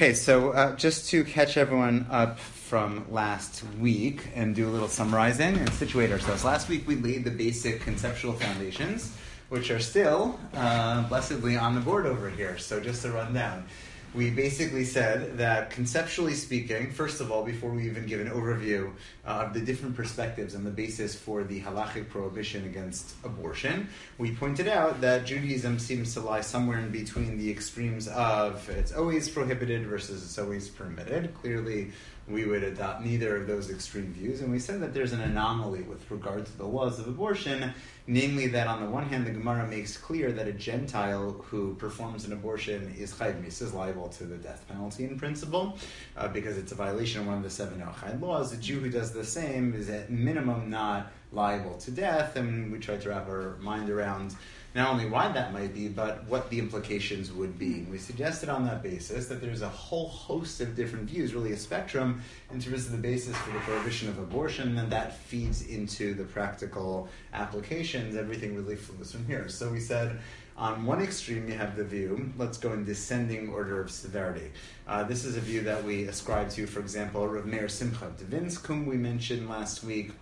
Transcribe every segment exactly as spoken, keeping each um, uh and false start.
Okay, so uh, just to catch everyone up from last week and do a little summarizing and situate ourselves. Last week we laid the basic conceptual foundations, which are still uh, blessedly on the board over here. So just to run down. We basically said that conceptually speaking, first of all, before we even give an overview uh, of the different perspectives and the basis for the halachic prohibition against abortion, we pointed out that Judaism seems to lie somewhere in between the extremes of it's always prohibited versus it's always permitted. Clearly, we would adopt neither of those extreme views, and we said that there's an anomaly with regard to the laws of abortion, namely that on the one hand, the Gemara makes clear that a Gentile who performs an abortion is chayv mis, is liable to the death penalty in principle, uh, because it's a violation of one of the seven Noachide laws. A Jew who does the same is at minimum not liable to death, and we tried to wrap our mind around not only why that might be, but what the implications would be. We suggested on that basis that there's a whole host of different views, really a spectrum, in terms of the basis for the prohibition of abortion, and that feeds into the practical applications. Everything really flows from here. So we said, on one extreme you have the view, let's go in descending order of severity. Uh, this is a view that we ascribe to, for example, Rav Meir Simcha Devinsk, whom we mentioned last week,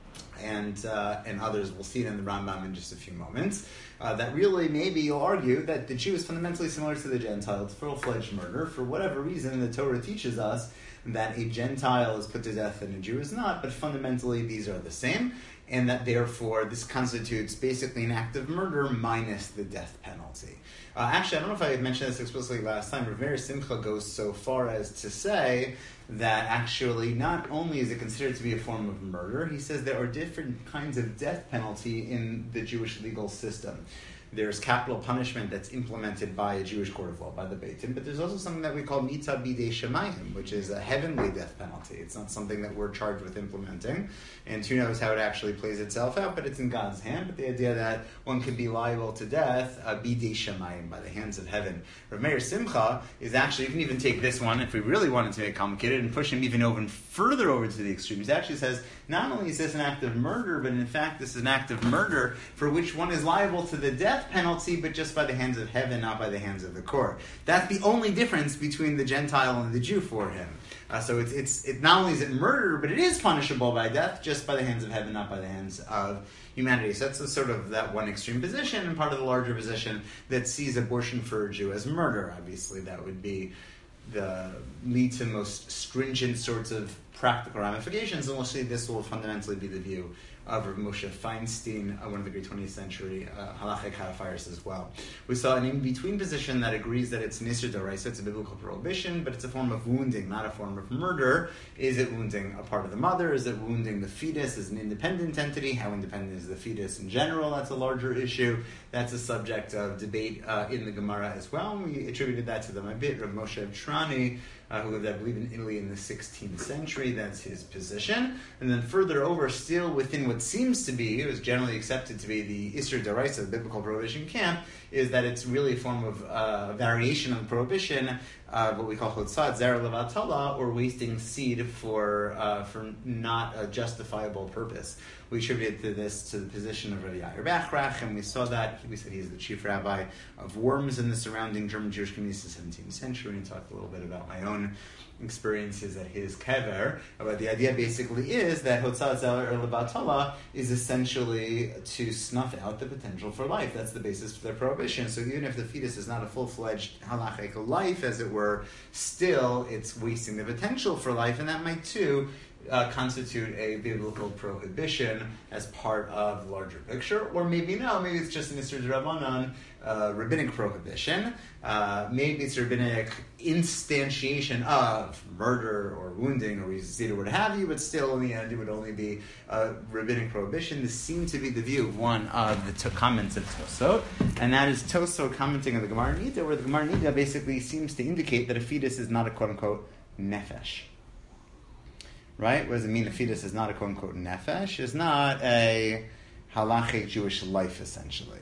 and uh, and others. We'll see it in the Rambam in just a few moments. Uh, that really, maybe you'll argue that the Jew is fundamentally similar to the Gentile. It's full-fledged murder. For whatever reason, the Torah teaches us that a Gentile is put to death and a Jew is not, but fundamentally these are the same, and that therefore this constitutes basically an act of murder minus the death penalty. Uh, actually, I don't know if I mentioned this explicitly last time. Rav Meir Simcha goes so far as to say that actually not only is it considered to be a form of murder, he says there are different kinds of death penalty in the Jewish legal system. There's capital punishment that's implemented by a Jewish court of law, by the Beit Din, but there's also something that we call mita bidei shamayim, which is a heavenly death penalty. It's not something that we're charged with implementing, and who knows how it actually plays itself out, but it's in God's hand. But the idea that one could be liable to death, uh, bidei shamayim, by the hands of heaven. Rav Meir Simcha is actually, you can even take this one, if we really wanted to make it complicated, and push him even over further over to the extremes. He actually says, not only is this an act of murder, but in fact this is an act of murder for which one is liable to the death penalty, but just by the hands of heaven, not by the hands of the court. That's the only difference between the Gentile and the Jew for him. Uh, so it's it's it not only is it murder, but it is punishable by death, just by the hands of heaven, not by the hands of humanity. So that's a sort of that one extreme position, and part of the larger position that sees abortion for a Jew as murder. Obviously, that would be the lead to most stringent sorts of practical ramifications, and we'll see this will fundamentally be the view of Rav Moshe Feinstein, uh, one of the great twentieth century uh, halachic codifiers as well. We saw an in-between position that agrees that it's an Isser D'Oraisa, it's a biblical prohibition, but it's a form of wounding, not a form of murder. Is it wounding a part of the mother? Is it wounding the fetus as an independent entity? How independent is the fetus in general? That's a larger issue. That's a subject of debate uh, in the Gemara as well. And we attributed that to the Mabit, Rav Moshe Trani, Uh, who lived, I believe, in Italy in the sixteenth century. That's his position. And then further over, still within what seems to be, it was generally accepted to be the Isser D'Oraisa, the biblical prohibition camp, is that it's really a form of uh, variation on prohibition, uh, what we call chotzat zera levatala, or wasting seed for uh, for not a justifiable purpose. We attributed to this to the position of Rabbi Yair Bachrach, and we saw that, we said he's the chief rabbi of Worms in the surrounding German Jewish communities in the seventeenth century, and he talked a little bit about my own experiences at his kever. But the idea basically is that Hotzat Zer Levatala is essentially to snuff out the potential for life. That's the basis for their prohibition. So even if the fetus is not a full-fledged halachic life, as it were, still it's wasting the potential for life, and that might too Uh, constitute a biblical prohibition as part of the larger picture, or maybe no, maybe it's just an Isser D'Rabbanan uh, rabbinic prohibition. Uh, maybe it's a rabbinic instantiation of murder or wounding or resist or what have you, but still in the end it would only be a rabbinic prohibition. This seemed to be the view of one of the to- comments of Tosot, and that is Tosot commenting on the Gemara Nida, where the Gemara Nida basically seems to indicate that a fetus is not a quote-unquote nefesh. Right? What does it mean a fetus is not a quote-unquote nefesh? Is not a halachic Jewish life, essentially.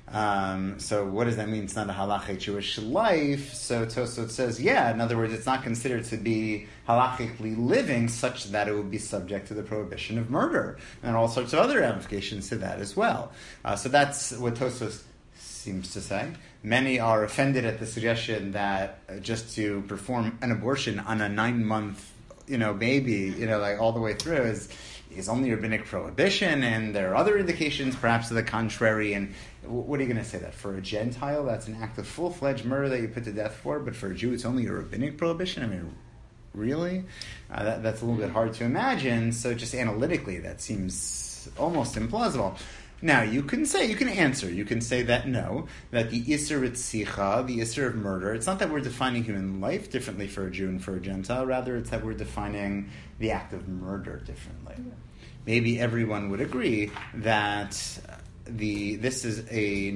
Um, so what does that mean? It's not a halachic Jewish life. So Tosot says, yeah, in other words, it's not considered to be halachically living such that it would be subject to the prohibition of murder. And all sorts of other ramifications to that as well. Uh, so that's what Tosot seems to say. many are offended at the suggestion that uh, just to perform an abortion on a nine-month, you know, baby, you know, like all the way through is is only rabbinic prohibition, and there are other indications, perhaps to the contrary. And what are you going to say that for a Gentile, that's an act of full-fledged murder that you put to death for, but for a Jew, it's only a rabbinic prohibition? I mean, really? Uh, that, that's a little bit hard to imagine. So just analytically, that seems almost implausible. Now, you can say, you can answer, you can say that no, that the Isser Ritzicha, the Isser of murder, it's not that we're defining human life differently for a Jew and for a Gentile, rather it's that we're defining the act of murder differently. Yeah. Maybe everyone would agree that the this is a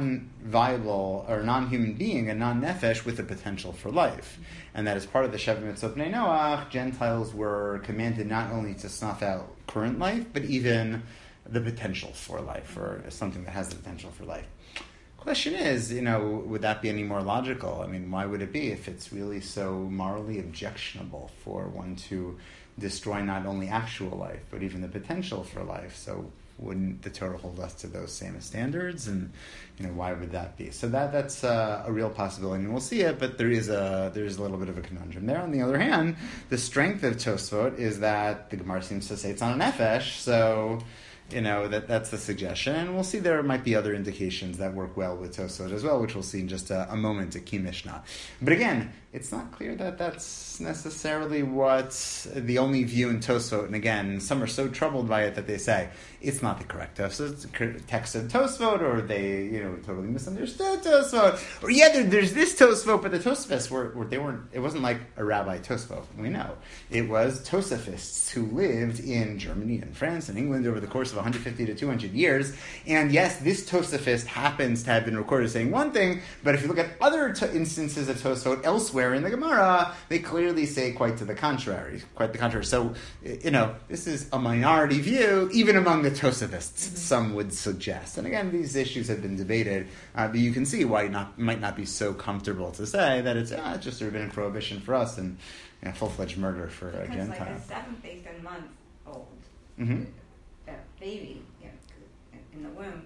non-viable or non-human being, a non-nefesh with the potential for life. And that as part of the Sheva Mitzvot Bnei Noach, Gentiles were commanded not only to snuff out current life, but even the potential for life, or something that has the potential for life. Question is, you know, would that be any more logical? I mean, why would it be if it's really so morally objectionable for one to destroy not only actual life, but even the potential for life? So wouldn't the Torah hold us to those same standards? And, you know, why would that be? So that that's uh, a real possibility, and we'll see it, but there is a there's a little bit of a conundrum there. On the other hand, the strength of Tosfot is that the Gemara seems to say it's on a nefesh, so you know, that that's the suggestion. And we'll see there might be other indications that work well with Tosfot as well, which we'll see in just a, a moment at Ki Mishnah. But again, it's not clear that that's necessarily what the only view in Tosfot. And again, some are so troubled by it that they say it's not the correct Tosfot, text of Tosfot, or they, you know, totally misunderstood Tosfot. Or yeah, there, there's this Tosfot, but the Tosafos were, were they weren't. It wasn't like a rabbi Tosfot. We know it was Tosafists who lived in Germany and France and England over the course of one hundred fifty to two hundred years. And yes, this Tosafist happens to have been recorded saying one thing, but if you look at other to- instances of Tosfot elsewhere in the Gemara, they clearly say quite to the contrary. Quite the contrary. So, you know, this is a minority view, even among the Tosafists, mm-hmm. some would suggest. And again, these issues have been debated, uh, but you can see why it not, might not be so comfortable to say that it's, ah, it's just a rabbinic prohibition for us and you know, full-fledged murder for a Gentile. Because like a seventh, eighth, and month old mm-hmm. uh, baby you know, in the womb,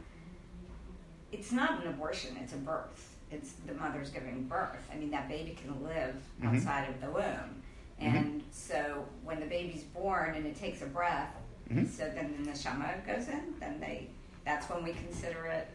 it's not an abortion, it's a birth. It's the mother's giving birth. I mean, that baby can live mm-hmm. outside of the womb. And mm-hmm. so when the baby's born and it takes a breath, mm-hmm. so then the neshama goes in, then they that's when we consider it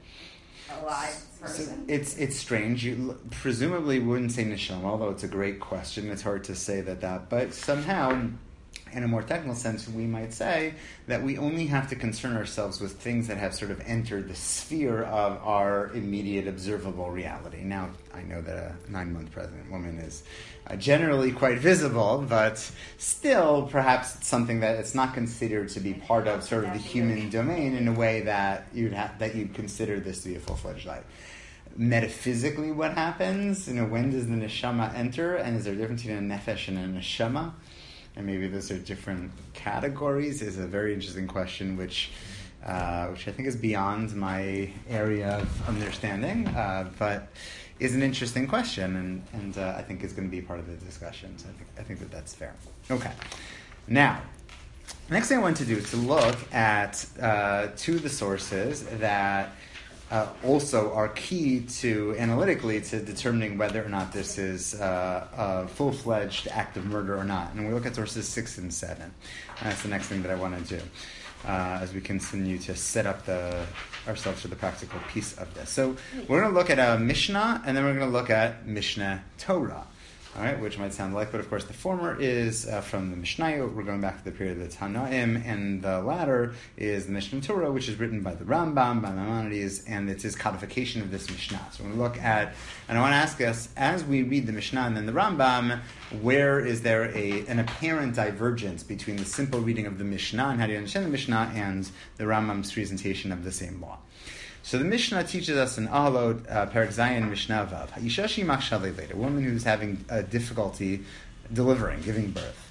a live person. So it's it's strange. You presumably wouldn't say neshama, although it's a great question. It's hard to say that that, but somehow, in a more technical sense, we might say that we only have to concern ourselves with things that have sort of entered the sphere of our immediate observable reality. Now, I know that a nine-month pregnant woman is uh, generally quite visible, but still, perhaps it's something that it's not considered to be part of sort of the human domain in a way that you'd ha- that you'd consider this to be a full-fledged life. Metaphysically, what happens? You know, when does the neshama enter, and is there a difference between a nefesh and a neshama? And maybe those are different categories, is a very interesting question, which uh, which I think is beyond my area of understanding, uh, but is an interesting question, and, and uh, I think is going to be part of the discussion. So I think I think that that's fair. Okay. Now, the next thing I want to do is to look at uh, two of the sources that Uh, also are key to, analytically, to determining whether or not this is uh, a full-fledged act of murder or not. And we look at sources six and seven. And that's the next thing that I want to do uh, as we continue to set up the ourselves for the practical piece of this. So we're going to look at a Mishnah, and then we're going to look at Mishneh Torah. All right, which might sound like, but of course the former is uh, from the Mishnayot. We're going back to the period of the Tanaim, and the latter is the Mishneh Torah, which is written by the Rambam, by Maimonides, and it's his codification of this Mishnah. So we're going to look at, and I want to ask us, as we read the Mishnah and then the Rambam, where is there a an apparent divergence between the simple reading of the Mishnah and how do you understand the Mishnah and the Rambam's presentation of the same law? So the Mishnah teaches us in Ahalot, uh, Perek Zayin, Mishnah Vav, Ha'isha she'imach shalei, a woman who's having uh, difficulty delivering, giving birth.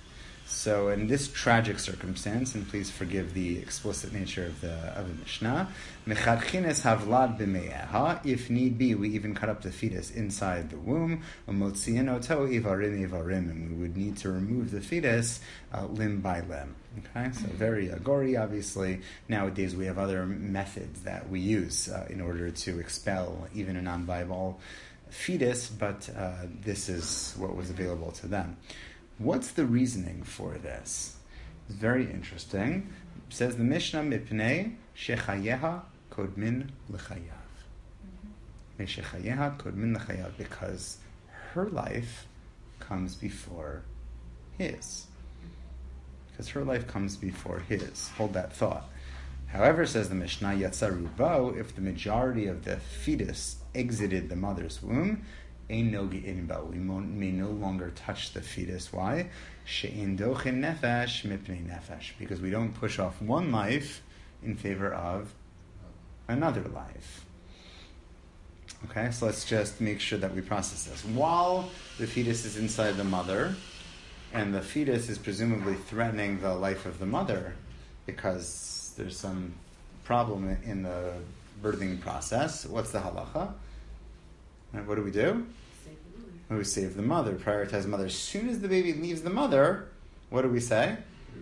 So in this tragic circumstance, and please forgive the explicit nature of the of the Mishnah, mechadchines havlad b'me'eha. If need be, we even cut up the fetus inside the womb. Umotzien oto ivarim ivarim, and we would need to remove the fetus uh, limb by limb. Okay, so very uh, gory. Obviously, nowadays we have other methods that we use uh, in order to expel even a non-viable fetus, but uh, this is what was available to them. What's the reasoning for this? It's very interesting. It says the Mishnah, Mipnei shechayeha kodmin l'chayav. Shechayeha kodmin l'chayav, because her life comes before his. Because her life comes before his. Hold that thought. However, says the Mishnah, Yatzarubo, if the majority of the fetus exited the mother's womb, Ein nogi inba, we may no longer touch the fetus. Why? She'ein dochin nefesh mipnei nefesh, because we don't push off one life in favor of another life. Okay, so let's just make sure that we process this. While the fetus is inside the mother, and the fetus is presumably threatening the life of the mother, because there's some problem in the birthing process, what's the halacha? And what do we do? We save the mother, prioritize the mother. As soon as the baby leaves the mother, what do we say?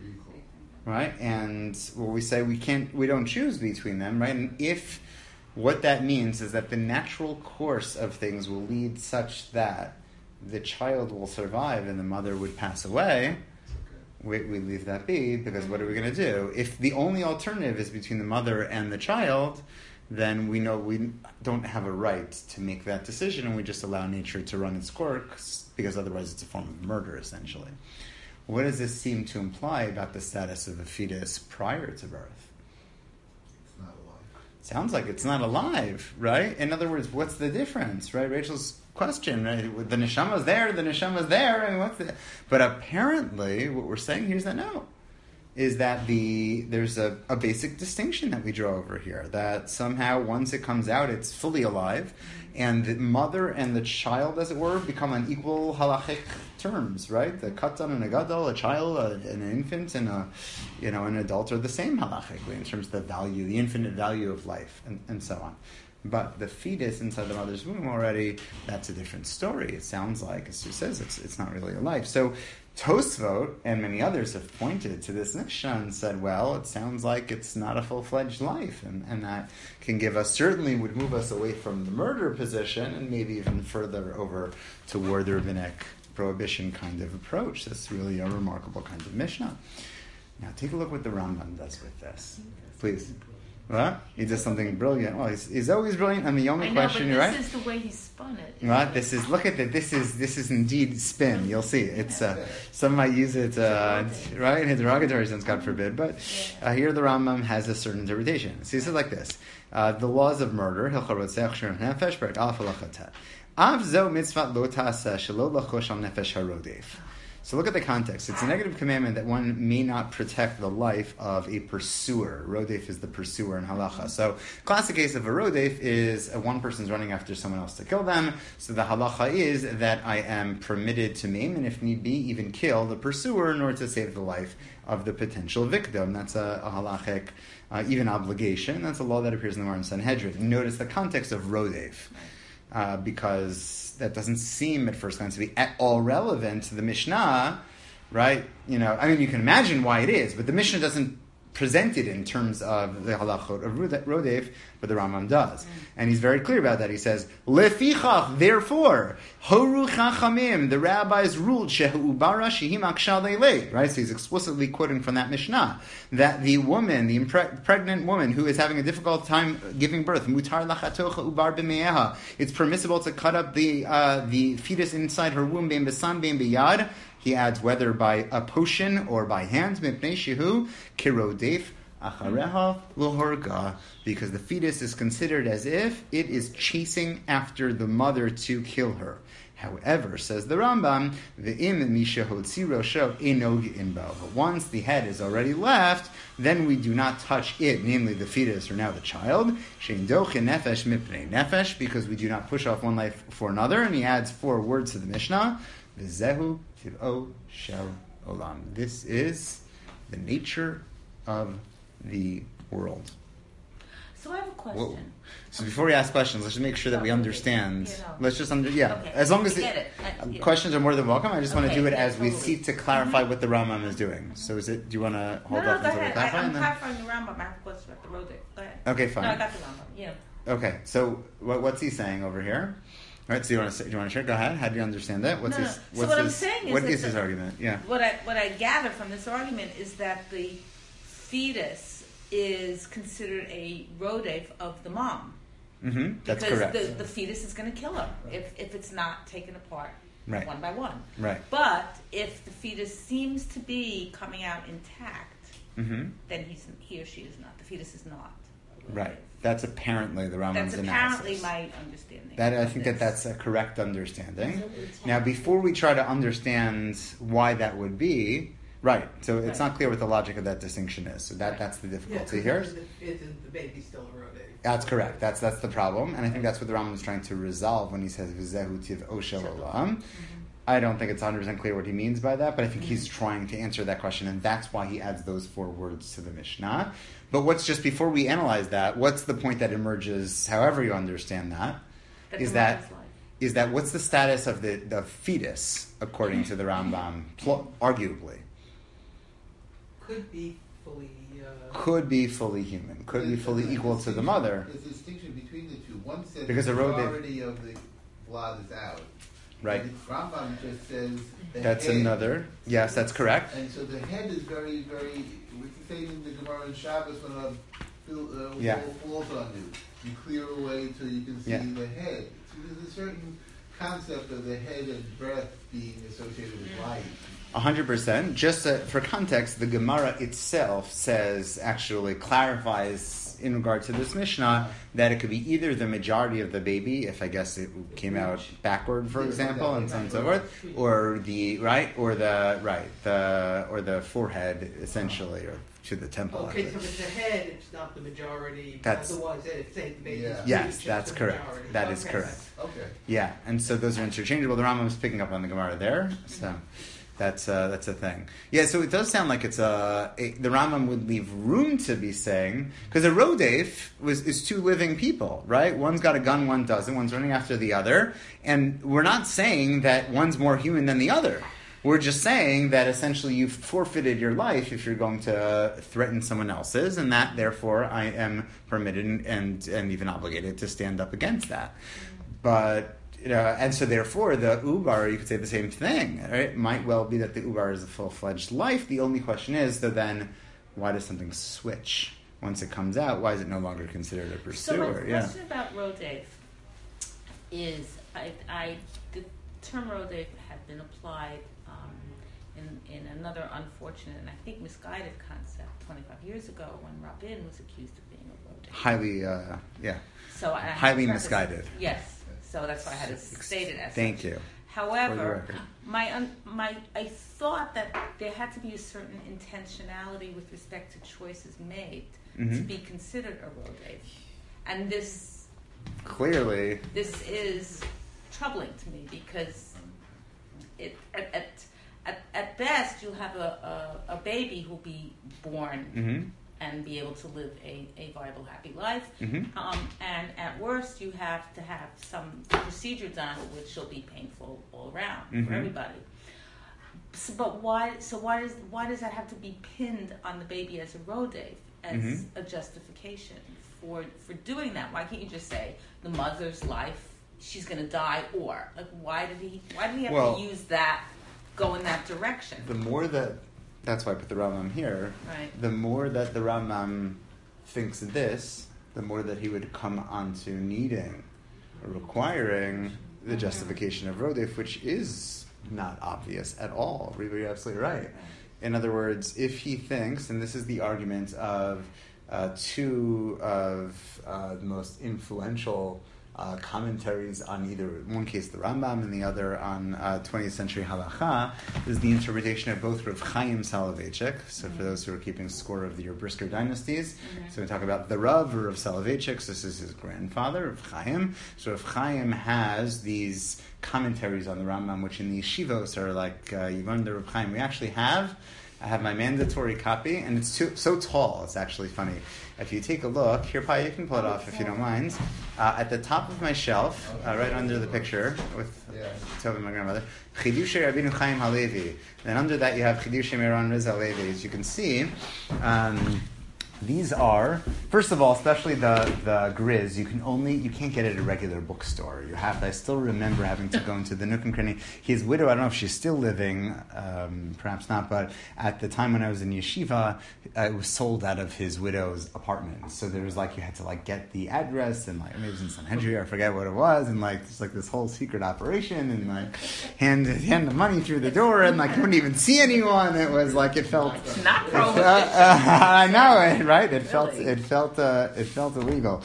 Right? And well, we say we can't, we don't choose between them, right? And if what that means is that the natural course of things will lead such that the child will survive and the mother would pass away, we, we leave that be, because what are we going to do? If the only alternative is between the mother and the child, then we know we don't have a right to make that decision, and we just allow nature to run its course, because otherwise it's a form of murder, essentially. What does this seem to imply about the status of a fetus prior to birth? It's not alive. Sounds like it's not alive, right? In other words, what's the difference, right? Rachel's question, right? The neshama's there, the neshama's there, and what's the... But apparently, what we're saying here is that no. Is that the there's a, a basic distinction that we draw over here, that somehow once it comes out, it's fully alive, and the mother and the child, as it were, become on equal halachic terms, right? The katan and a gadol, a child, a, an infant, and a you know an adult are the same halachically in terms of the value, the infinite value of life, and, and so on. But the fetus inside the mother's womb already, that's a different story. It sounds like, as Sue says, it's it's not really alive. So Tosfot and many others have pointed to this Mishnah and said, well, it sounds like it's not a full-fledged life, and, and that can give us, certainly would move us away from the murder position and maybe even further over toward the rabbinic prohibition kind of approach. That's really a remarkable kind of Mishnah. Now take a look what the Rambam does with this. Please. What? He does something brilliant. Well, he's, he's always brilliant. And the only I know, question, but you're this right. is the way he spun it. Right? This is look at that. This is this is indeed spin. You'll see. It's uh, some might use it uh, right in a derogatory sense, God forbid. But uh, here the Rambam has a certain interpretation. So he says like this: uh, the laws of murder. So look at the context. It's a negative commandment that one may not protect the life of a pursuer. Rodef is the pursuer in halacha. So classic case of a rodef is uh, one person's running after someone else to kill them. So the halacha is that I am permitted to maim, and if need be, even kill the pursuer in order to save the life of the potential victim. That's a, a halachic uh, even obligation. That's a law that appears in the Gemara in Sanhedrin. Notice the context of rodef, uh, because that doesn't seem at first glance to be at all relevant to the Mishnah, right? You know, I mean, you can imagine why it is, but the Mishnah doesn't present it in terms of the halachot of Rodef, but the Rambam does. And he's very clear about that. He says, Lefichach, therefore, Horu Chachamim, the rabbis ruled, Shehu Ubara Shehim Akshal Leilei, right? So he's explicitly quoting from that Mishnah, that the woman, the impre- pregnant woman who is having a difficult time giving birth, Mutar Lachatocha Ubar B'me'eha, it's permissible to cut up the uh, the fetus inside her womb, Bein Besan, Bein B'yad. He adds whether by a potion or by hand, Mipnei Shehu, Kirodef, Achareha, Lohorga, because the fetus is considered as if it is chasing after the mother to kill her. However, says the Rambam, Ve'im Misha Hotzi Rosho Enogi Inbo. But once the head is already left, then we do not touch it, namely the fetus or now the child. Shein Dochin Nefesh Mipnei Nefesh, because we do not push off one life for another. And he adds four words to the Mishnah. V'zehu Tiv'o Shel olam. This is the nature of the world. So I have a question. Whoa. So before we ask questions, let's just make sure that we understand. You know. Let's just under yeah. Okay. As long as I get the, it. I- uh, yeah. questions are more than welcome. I just want to Okay, do it yeah, as we totally. seek to clarify what the Rambam is doing. So is it? Do you want to hold no, off no, go until we ahead. clarify? I, I'm and then- clarifying the Rambam. I have a question about the road day. Go ahead. Okay, fine. No, I got the Rambam. Yeah. Okay, so what, what's he saying over here? All right, so you want to do you want to share? Go ahead. How do you understand that? What's No, his? no. So What's what I'm his, saying is what that is his the- argument? Yeah. What I what I gather from this argument is that the fetus is considered a rodef of the mom. Mm-hmm. That's because correct. the, the fetus is going to kill her if, if it's not taken apart Right. one by one. Right. But if the fetus seems to be coming out intact, Mm-hmm. then he's he or she is not. The fetus is not. Right. That's apparently the Rambam's That's apparently analysis. my understanding. That I of think that this. that's a correct understanding. Now, before we try to understand why that would be, right? So it's Right. not clear what the logic of that distinction is. So that Right. that's the Yeah, difficulty 'cause here. the, it, the baby's still a rodeo. That's correct. That's that's the problem, and I think that's what the Rambam is trying to resolve when he says "V'zehu tiv oshel olam." I don't think it's one hundred percent clear what he means by that, but I think he's trying to answer that question, and that's why he adds those four words to the Mishnah. But what's just before we analyze that, what's the point that emerges, however you understand that, That's is the that mother's life. is that what's the status of the, the fetus according to the Rambam? Pl- arguably, Could be fully. Uh, could be fully human, could be There's- fully there's a equal to the distinction- mother. There's a distinction between the two. One says Because the the road they- majority of the blood is out. Right. And the Rambam just says the That's head. another. Yes, that's correct. And so the head is very, very. We can say in the Gemara in Shabbos when a fil- uh, Yeah. wall falls on you, you clear away till you can see Yeah. the head. So there's a certain concept of the head and breath being associated with life. A hundred percent. Just uh, for context, the Gemara itself says, actually clarifies in regard to this Mishnah that it could be either the majority of the baby, if I guess it came out backward, for Yeah, example, and so on and so right. forth, or the right, or the right, the or the forehead, essentially, or to the temple. okay, so if it's the head, it's not the majority. That's- Otherwise, if say the baby's Yeah. Yes, huge, that's it's the correct. majority. That is Okay. correct. Okay. Yeah, and so those are interchangeable. The Rambam is picking up on the Gemara there, so that's uh, that's a thing. Yeah, so it does sound like it's a, a the Rambam would leave room to be saying, because a rodef was is two living people, right? One's got a gun, one doesn't. One's running after the other, and we're not saying that one's more human than the other. We're just saying that essentially you've forfeited your life if you're going to threaten someone else's, and that therefore I am permitted and and, and even obligated to stand up against that. But you know, and so therefore the ubar, you could say the same thing. Right? It might well be that the ubar is a full-fledged life. The only question is, so then, why does something switch once it comes out? Why is it no longer considered a So my pursuer? Yeah. question about rodef is, I, I the term rodef had been applied um, in in another unfortunate and I think misguided concept twenty-five years ago when Rabin was accused of being a rodef. Highly, uh, yeah. So I had Highly to preface- misguided. Yes. So that's why I had to state it as Thank such. you. For the However, record. my un, my I thought that there had to be a certain intentionality with respect to choices made to Mhm. be considered a rodef, and this Clearly, this is troubling to me because it at at, at, at best you'll have a, a, a baby who'll be born hmm and be able to live a, a viable, happy life. hmm Um, and at worst, you have to have some procedure done, which will be painful all around Mhm. for everybody. So, but why? So why does why does that have to be pinned on the baby as a rodef, as Mhm. a justification for for doing that? Why can't you just say the mother's life, she's going to die, or like why did he why did he have Well- to use that, go in that direction? The more that, that's why I put the Rambam here. Right. The more that the Rambam thinks this, the more that he would come onto needing, or requiring the Mhm. justification of rodef, which is not obvious at all. Reba, you're absolutely right. In other words, if he thinks, and this is the argument of uh, two of uh, the most influential uh, commentaries on either, in one case the Rambam and the other on uh, twentieth century halacha, is the interpretation of both Rav Chaim Soloveitchik. So for those who are keeping score of the your Brisker dynasties, mm-hmm. so we talk about the Rav or Rav Soloveitchik. So this is his grandfather, Rav Chaim. So Rav Chaim has these commentaries on the Rambam, which in the yeshivos are like uh, you learn the Rav Chaim. We actually have. I have my mandatory copy, and it's too, so tall, it's actually funny. If you take a look, here, Pi, you can pull it off if you don't mind. Uh, at the top of my shelf, uh, right under the picture, with yeah. Tova, my grandmother, Chidushay Rabbeinu Chaim Halevi. Then under that you have Chidushay Meron Riz Halevi. As you can see, um, these are, first of all, especially the, the Grizz, you can only, you can't get it at a regular bookstore. You have to, I still remember having to go into the Nook and Cranny. His widow, I don't know if she's still living, um, perhaps not, but at the time when I was in yeshiva, uh, it was sold out of his widow's apartment. So there was like, you had to like get the address and like, maybe it was in Sanhedrin, I forget what it was, and like, it's like this whole secret operation and like, hand, hand the money through the door and like, you wouldn't even see anyone. It was like, it felt... It's not prohibited. Uh, uh, I know it. Right, it felt really? it felt uh, it felt illegal,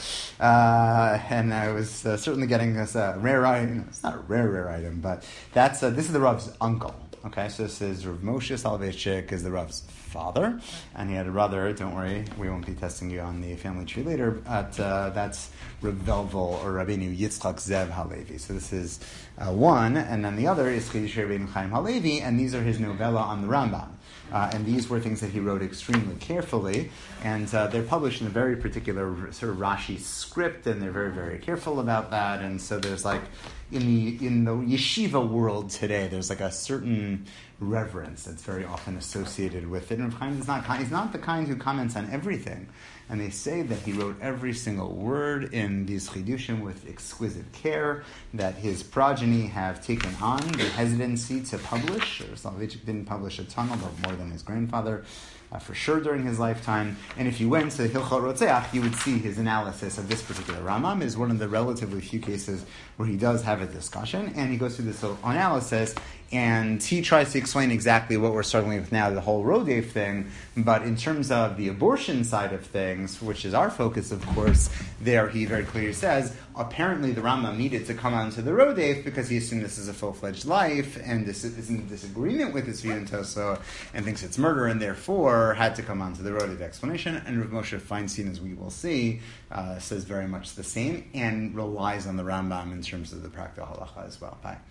uh, and I was uh, certainly getting this uh, rare item. It's not a rare rare item, but that's uh, this is the Rav's uncle. Okay, so this is Rav Moshe Soloveitchik is the Rav's father, and he had a brother. Don't worry, we won't be testing you on the family tree later. But uh, that's Rav Velvel or Rabbeinu Yitzchak Zev Halevi. So this is uh, one, and then the other is Chidushay Rabbeinu Chaim Halevi, and these are his novella on the Rambam. Uh, and these were things that he wrote extremely carefully, and uh, they're published in a very particular sort of Rashi script, and they're very, very careful about that. And so there's like, in the in the yeshiva world today, there's like a certain reverence that's very often associated with it. And Rav Chaim is not, he's not the kind who comments on everything. And they say that he wrote every single word in these chidushim with exquisite care, that his progeny have taken on the hesitancy to publish. Soloveitchik didn't publish a ton, although more than his grandfather, uh, for sure during his lifetime. And if you went to Hilchot Rotzeach, you would see his analysis of this particular Rambam is one of the relatively few cases where he does have a discussion, and he goes through this whole analysis, and he tries to explain exactly what we're struggling with now, the whole Rodef thing. But in terms of the abortion side of things, which is our focus, of course, there he very clearly says, apparently the Rambam needed to come onto the Rodef because he assumed this is a full-fledged life, and this is in disagreement with his view in Toso, and thinks it's murder, and therefore had to come onto the Rodef explanation. And Rav Moshe Feinstein, as we will see, uh, says very much the same, and relies on the Rambam in terms of the practical halacha as well. Bye.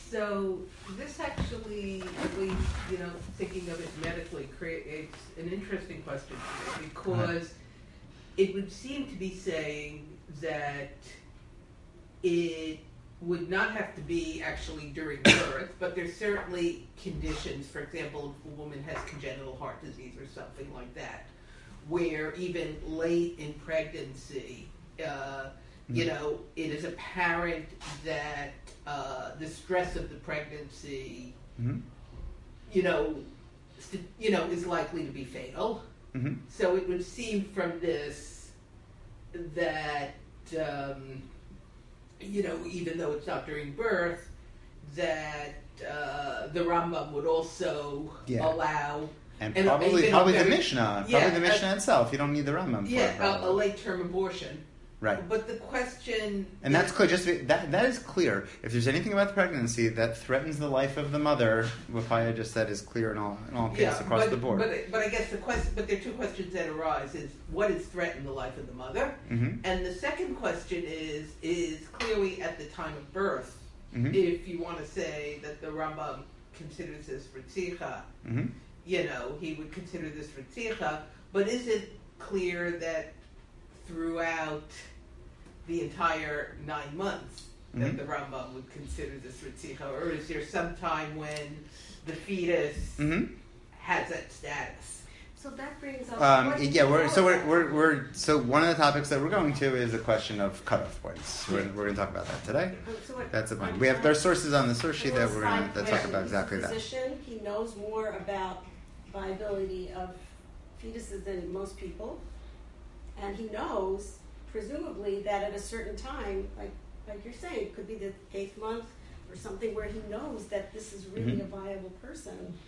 So this actually, at least, you know, thinking of it medically, creates an interesting question for me, because it would seem to be saying that it would not have to be actually during birth, but there's certainly conditions, for example, if a woman has congenital heart disease or something like that, where even late in pregnancy, uh, you know, it is apparent that uh, the stress of the pregnancy, mm-hmm. you know, st- you know, is likely to be fatal. Mm-hmm. So it would seem from this that, um, you know, even though it's not during birth, that uh, the Rambam would also yeah. allow. And probably, and probably the Mishnah, yeah, probably the Mishnah uh, itself. You don't need the Rambam for yeah, it. Yeah, a, a late-term abortion. Right. But the question... And that's clear. Just that that is clear. If there's anything about the pregnancy that threatens the life of the mother, what Paya just said is clear in all in all cases yeah, across but, the board. But, but I guess the question... But there are two questions that arise. Is what is threatened the life of the mother? Mm-hmm. And the second question is, is clearly at the time of birth, mm-hmm. if you want to say that the Rambam considers this ritzicha, mm-hmm. you know, he would consider this ritzicha, but is it clear that throughout the entire nine months mm-hmm. that the Rambam would consider this ritzicha, or is there some time when the fetus mm-hmm. has that status? So that brings up. Um, yeah, we're, so we're, we're we're so one of the topics that we're going to is a question of cutoff points. We're, we're going to talk about that today. So what, That's the point. We have there's sources on the source sheet that we're going to talk about exactly that. He knows more about viability of fetuses than most people, and he knows, presumably, that at a certain time, like like you're saying, it could be the eighth month or something where he knows that this is really mm-hmm. a viable person. And he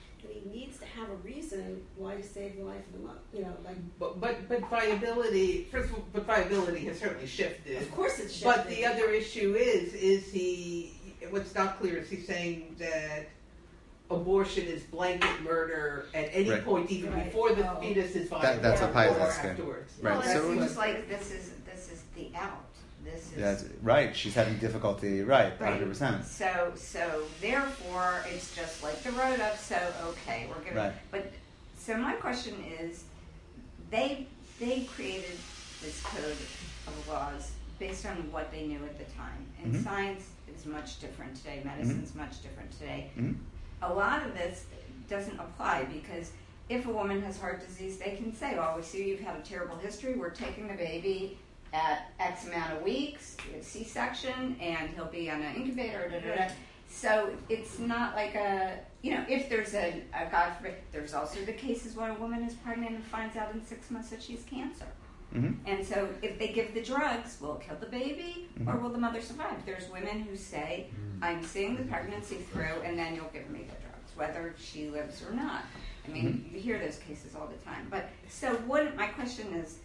needs to have a reason why to save the life of the mother. You know, like But, but but viability, first of all, but viability has certainly shifted. of course it's shifted. But the other issue is, is he, what's not clear is he's saying that abortion is blanket murder at any Right. point, even Right. before the Oh. fetus is viable. That- that's what Pai is or asking. afterwards. Right, Well, it so- seems like this is this is the out. This is That's right. She's having difficulty. Right, Right. hundred percent. So, so therefore, it's just like the road up. So, okay, we're gonna. Right. But so my question is, they they created this code of laws based on what they knew at the time, and Mhm. science is much different today. Medicine's much different today. Mhm. A lot of this doesn't apply because if a woman has heart disease, they can say, "Oh, we see you've had a terrible history. We're taking the baby." At X amount of weeks, C-section, and he'll be on an incubator. Da, da, da. So it's not like a, you know, if there's a, a God forbid, there's also the cases when a woman is pregnant and finds out in six months that she's cancer. Mm-hmm. And so if they give the drugs, will it kill the baby or will the mother survive? There's women who say, I'm seeing the pregnancy through and then you'll give me the drugs, whether she lives or not. I mean, you hear those cases all the time. But so what, my question is,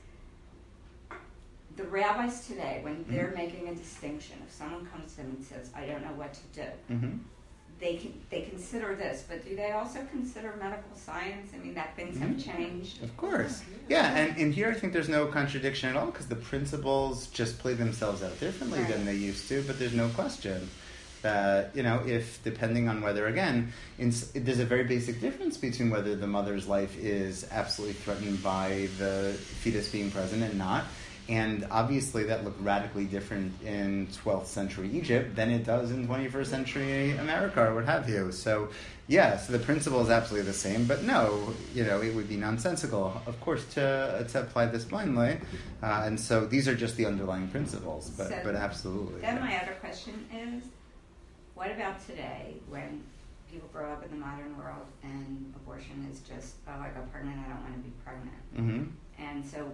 the rabbis today, when they're making a distinction, if someone comes to them and says, I don't know what to do, Mm-hmm. they can, they consider this, but do they also consider medical science? I mean, that things have changed. Of course. Yeah, and, and here I think there's no contradiction at all because the principles just play themselves out differently Right. than they used to, but there's no question that, you know, if depending on whether, again, in, there's a very basic difference between whether the mother's life is absolutely threatened by the fetus being present and not. And obviously that looked radically different in twelfth century Egypt than it does in twenty-first century America or what have you. So, yeah, so the principle is absolutely the same. But no, you know, it would be nonsensical, of course, to to apply this blindly. Uh, and so these are just the underlying principles. But, So but absolutely. Then yeah. my other question is, what about today when people grow up in the modern world and abortion is just, oh, I got pregnant, I don't want to be pregnant. Mm-hmm. And so,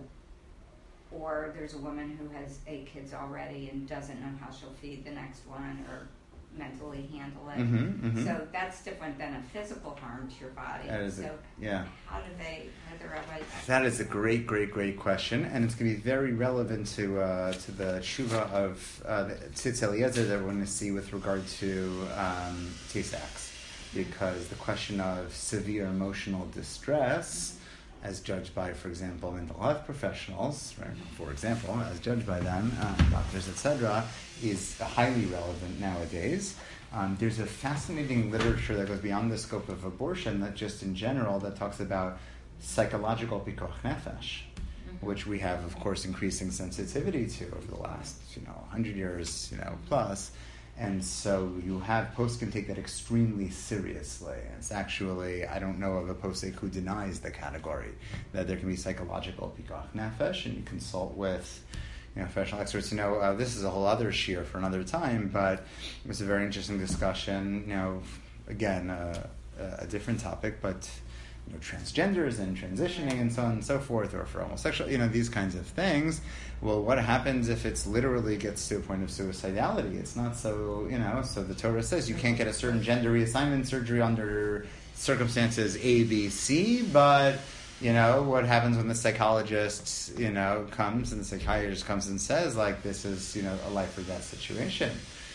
or there's a woman who has eight kids already and doesn't know how she'll feed the next one or mentally handle it. Mm-hmm, mm-hmm. So that's different than a physical harm to your body. That is a- so yeah. how do they, how do the rabbis? That is a great, great, great question, and it's going to be very relevant to uh, to the tshuva of uh, the Tzitz Eliezer that we're going to see with regard to um, Tay-Sachs, because the question of severe emotional distress, as judged by, for example, mental health professionals, right? For example, as judged by them, uh, doctors, et cetera, is highly relevant nowadays. Um, there's a fascinating literature that goes beyond the scope of abortion, that just in general, that talks about psychological pikuach nefesh, which we have, of course, increasing sensitivity to over the last, you know, one hundred years, you know, plus. And so you have, posts can take that extremely seriously. It's actually, I don't know of a posek who denies the category, that there can be psychological pikuach nefesh, and you consult with, you know, professional experts. You know, uh, this is a whole other shiur for another time, but it was a very interesting discussion. You know, again, uh, a different topic, but you know, transgenders and transitioning and so on and so forth, or for homosexual, you know, these kinds of things. Well, what happens if it's literally gets to a point of suicidality? It's not so, you know, so the Torah says you can't get a certain gender reassignment surgery under circumstances A, B, C, but, you know, what happens when the psychologist, you know, comes and the psychiatrist comes and says, like, this is, you know, a life or death situation.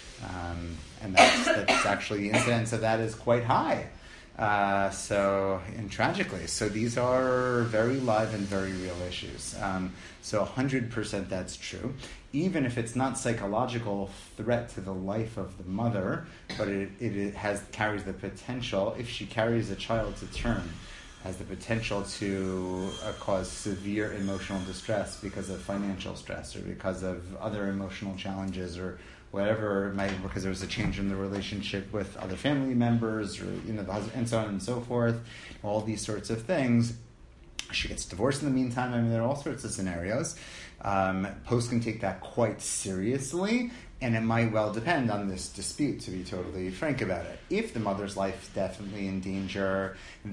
Um, and that's, that's actually, the incidence of that is quite high. Uh, so, and tragically, so these are very live and very real issues. Um, so one hundred percent that's true. Even if it's not psychological threat to the life of the mother, but it, it, it has carries the potential, if she carries a child to term, has the potential to uh, cause severe emotional distress because of financial stress or because of other emotional challenges or whatever it might, because there was a change in the relationship with other family members, or you know, the husband, and so on and so forth. All these sorts of things. She gets divorced in the meantime. I mean, there are all sorts of scenarios. Um, posts can take that quite seriously, And it might well depend on this dispute, to be totally frank about it. If the mother's life is definitely in danger,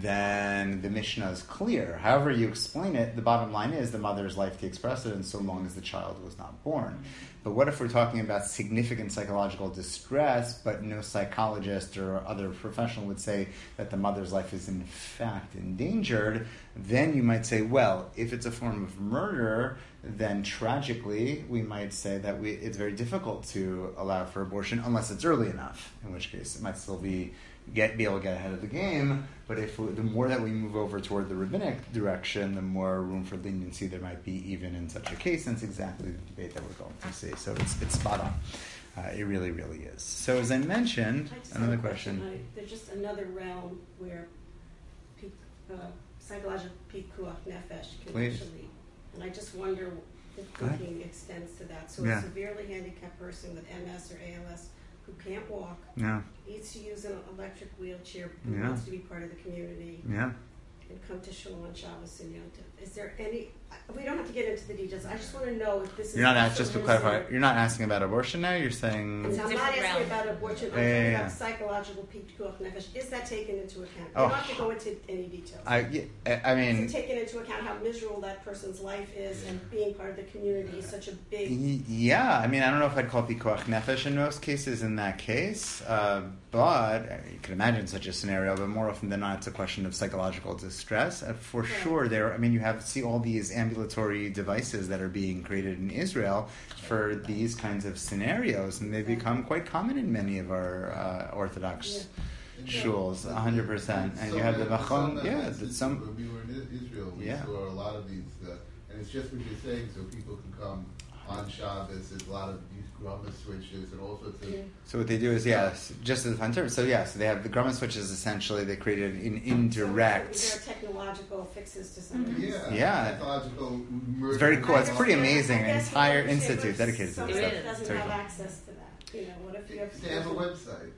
then the Mishnah is clear. However you explain it, the bottom line is the mother's life takes precedence so long as the child was not born. But what if we're talking about significant psychological distress, but no psychologist or other professional would say that the mother's life is in fact endangered? Then you might say, well, if it's a form of murder, then tragically we might say that we, it's very difficult to allow for abortion unless it's early enough, in which case it might still be get be able to get ahead of the game. But if we, the more that we move over toward the rabbinic direction, the more room for leniency there might be even in such a case, and it's exactly the debate that we're going to see. So it's it's spot on. Uh, it really, really is. So as I mentioned, I just have another a question. I, there's just another realm where pe- uh, psychological pikuach nefesh can Please. actually, and I just wonder if Go ahead. thinking extends to that. So Yeah. a severely handicapped person with M S or A L S who can't walk, Yeah, needs to use an electric wheelchair, who Yeah. wants to be part of the community, yeah. and come to Shul on Shabbos and Yom Tov. Is there any? We don't have to get into the details. I just want to know if this is. You're not also ask, just to considered- clarify. You're not asking about abortion now. You're saying. I'm not Different asking realm. about abortion. I'm Yeah, yeah, talking yeah. about psychological pikuach nefesh. Is that taken into account? Oh. You don't have to go into any details. I, yeah, I I mean. Is it taken into account how miserable that person's life is and being part of the community is such a big. Y- Yeah, I mean, I don't know if I'd call it pikuach nefesh in most cases in that case, uh, but uh, you can imagine such a scenario, but more often than not, it's a question of psychological distress. Uh, for Right. sure, there, I mean, you have see all these ambulatory devices that are being created in Israel for these kinds of scenarios, and they become quite common in many of our uh, Orthodox shuls, one hundred percent. And you have the Machon, yeah, that some... When we were in I- Israel, we Yeah. saw a lot of these, uh, and it's just what you're saying, so people can come on Shabbos. There's a lot of these grumma switches and all sorts of. Yeah. So what they do is, yeah, s- just as a fun term. So yeah, so they have the grumman switches. Essentially, they created an indirect. So there are technological fixes to some of these. Yeah, Yeah. technological. It's very cool. It's pretty I amazing. An guess entire what I'm saying, institute but dedicated to someone this It stuff. is. doesn't Very have cool. access to that. You know, what if you have? They have a website.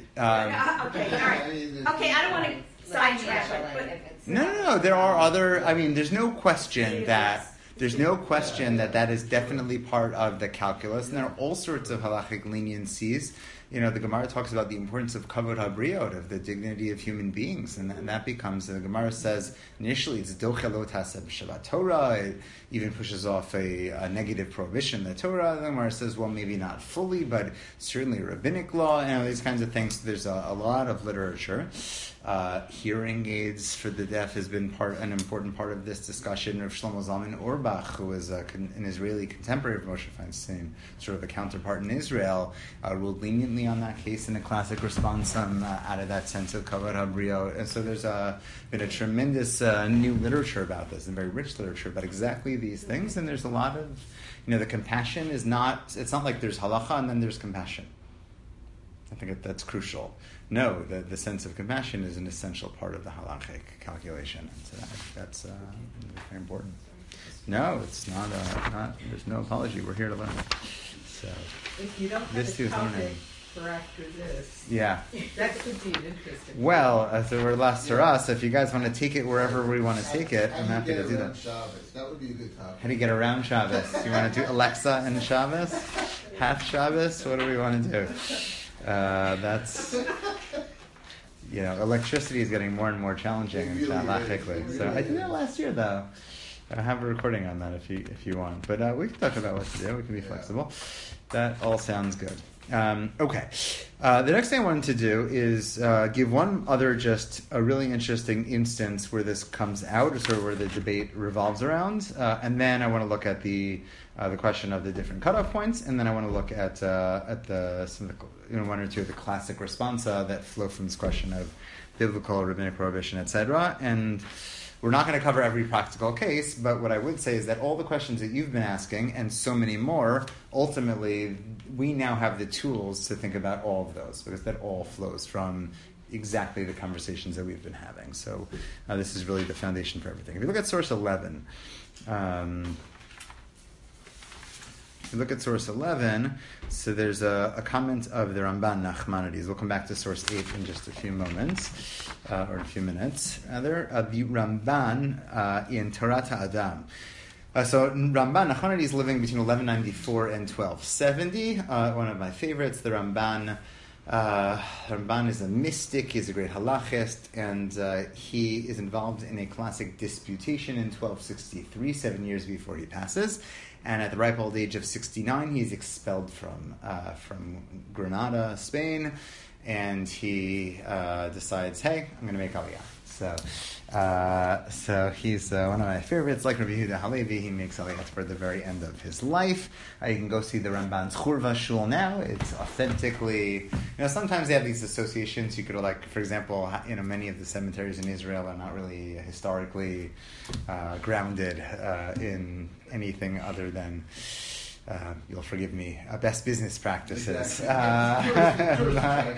Um, okay, all right. I mean, it's- Okay, I don't want to sidetrack Yeah, it, but but if it's no, no, no. There are other. I mean, there's no question that there's no question that that is definitely part of the calculus, and there are all sorts of halachic leniencies. You know, the Gemara talks about the importance of kavod habriot, of the dignity of human beings, and, and that becomes. The Gemara says initially it's dochelot haseh b'Shabbat Torah. It even pushes off a, a negative prohibition in the Torah. The Gemara says, well, maybe not fully, but certainly rabbinic law. You know, these kinds of things. There's a, a lot of literature. Uh, hearing aids for the deaf has been part an important part of this discussion. Of Shlomo Zalman Auerbach, who is a, an Israeli contemporary of Moshe Feinstein, sort of a counterpart in Israel, uh, ruled leniently on that case in a classic responsum uh, out of that sense of kavod habriot. And so there's uh, been a tremendous uh, new literature about this, and very rich literature about exactly these things. And there's a lot of, you know, the compassion is not, it's not like there's halacha and then there's compassion. I think that that's crucial. No, the, the sense of compassion is an essential part of the halachic calculation. And so that, that's uh, very important. No, it's not, uh, not. There's no apology. We're here to learn. So, If you don't have This a too is topic learning. for after this, yeah. that could be an interesting. Well, as it were last to us, if you guys want to take it wherever we want to take it, I'm How happy you to get do around that. Shabbos? That would be a good topic. How do you get around Shabbos? You want to do Alexa and Shabbos? Half Shabbos? What do we want to do? Uh, that's, you know, electricity is getting more and more challenging It really halachically. is. It So I really did that is. last year, though. I have a recording on that if you if you want. But uh, we can talk about what to do. We can be Yeah. flexible. That all sounds good. Um, okay. Uh, the next thing I wanted to do is uh, give one other just a really interesting instance where this comes out, or sort of where the debate revolves around, uh, and then I want to look at the uh, the question of the different cutoff points, and then I want to look at uh, at the some of the, you know, one or two of the classic responsa that flow from this question of biblical rabbinic prohibition, et cetera. And we're not going to cover every practical case, but what I would say is that all the questions that you've been asking, and so many more, ultimately, we now have the tools to think about all of those, because that all flows from exactly the conversations that we've been having. So uh, this is really the foundation for everything. If you look at source eleven, um, if you look at source eleven, so there's a, a comment of the Ramban Nachmanides. We'll come back to source eight in just a few moments, uh, or a few minutes. Uh, there, uh, the Ramban uh, in Torat Adam. Uh, so Ramban Nachmanides is living between eleven ninety-four and twelve seventy. Uh, one of my favorites, the Ramban. Uh, Ramban is a mystic, he's a great halachist, and uh, he is involved in a classic disputation in twelve sixty-three, seven years before he passes. And at the ripe old age of sixty-nine, he's expelled from uh, from Granada, Spain, and he uh, decides, hey, I'm going to make Aliyah. So, uh, so he's uh, one of my favorites. Like Rabbi Yehuda Halevi, he makes Aliyah for the very end of his life. Uh, you can go see the Ramban's Churva Shul now. It's authentically, you know, sometimes they have these associations. You could, like, for example, you know, many of the cemeteries in Israel are not really historically uh, grounded uh, in anything other than. Uh, you'll forgive me, uh, best business practices. Exactly. Uh,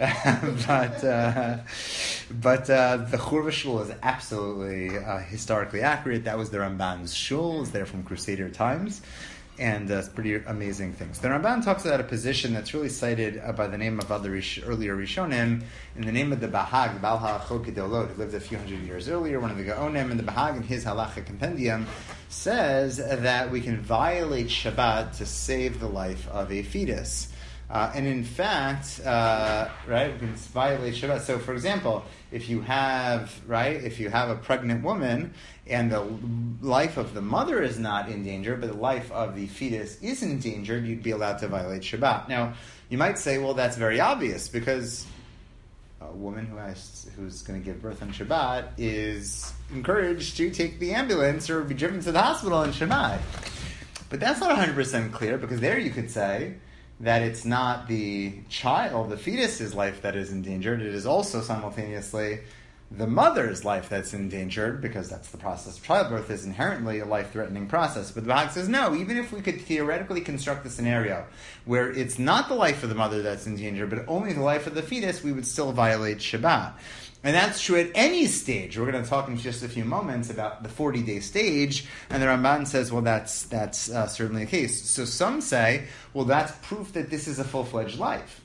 but uh, but uh, the Churva Shul is absolutely uh, historically accurate. That was the Ramban's shul. It's there from Crusader times. And uh, it's pretty amazing things. The Ramban talks about a position that's really cited uh, by the name of other Rish- earlier Rishonim, in the name of the Bahag, the Baal HaHalachot Gedolot, who lived a few hundred years earlier, one of the Gaonim, and the Bahag in his Halacha Compendium says that we can violate Shabbat to save the life of a fetus. Uh, and in fact, uh, right, we can violate Shabbat. So, for example, if you have, right, if you have a pregnant woman and the life of the mother is not in danger, but the life of the fetus is endangered, you'd be allowed to violate Shabbat. Now, you might say, well, that's very obvious because a woman who has who's going to give birth on Shabbat is encouraged to take the ambulance or be driven to the hospital on Shabbat. But that's not one hundred percent clear, because there you could say that it's not the child, the fetus's life that is endangered. It is also simultaneously the mother's life that's endangered, because that's the process of childbirth is inherently a life-threatening process. But the Bahag says, no, even if we could theoretically construct a scenario where it's not the life of the mother that's in danger, but only the life of the fetus, we would still violate Shabbat. And that's true at any stage. We're going to talk in just a few moments about the forty-day stage, and the Ramban says, well, that's that's uh, certainly the case. So some say, well, that's proof that this is a full-fledged life.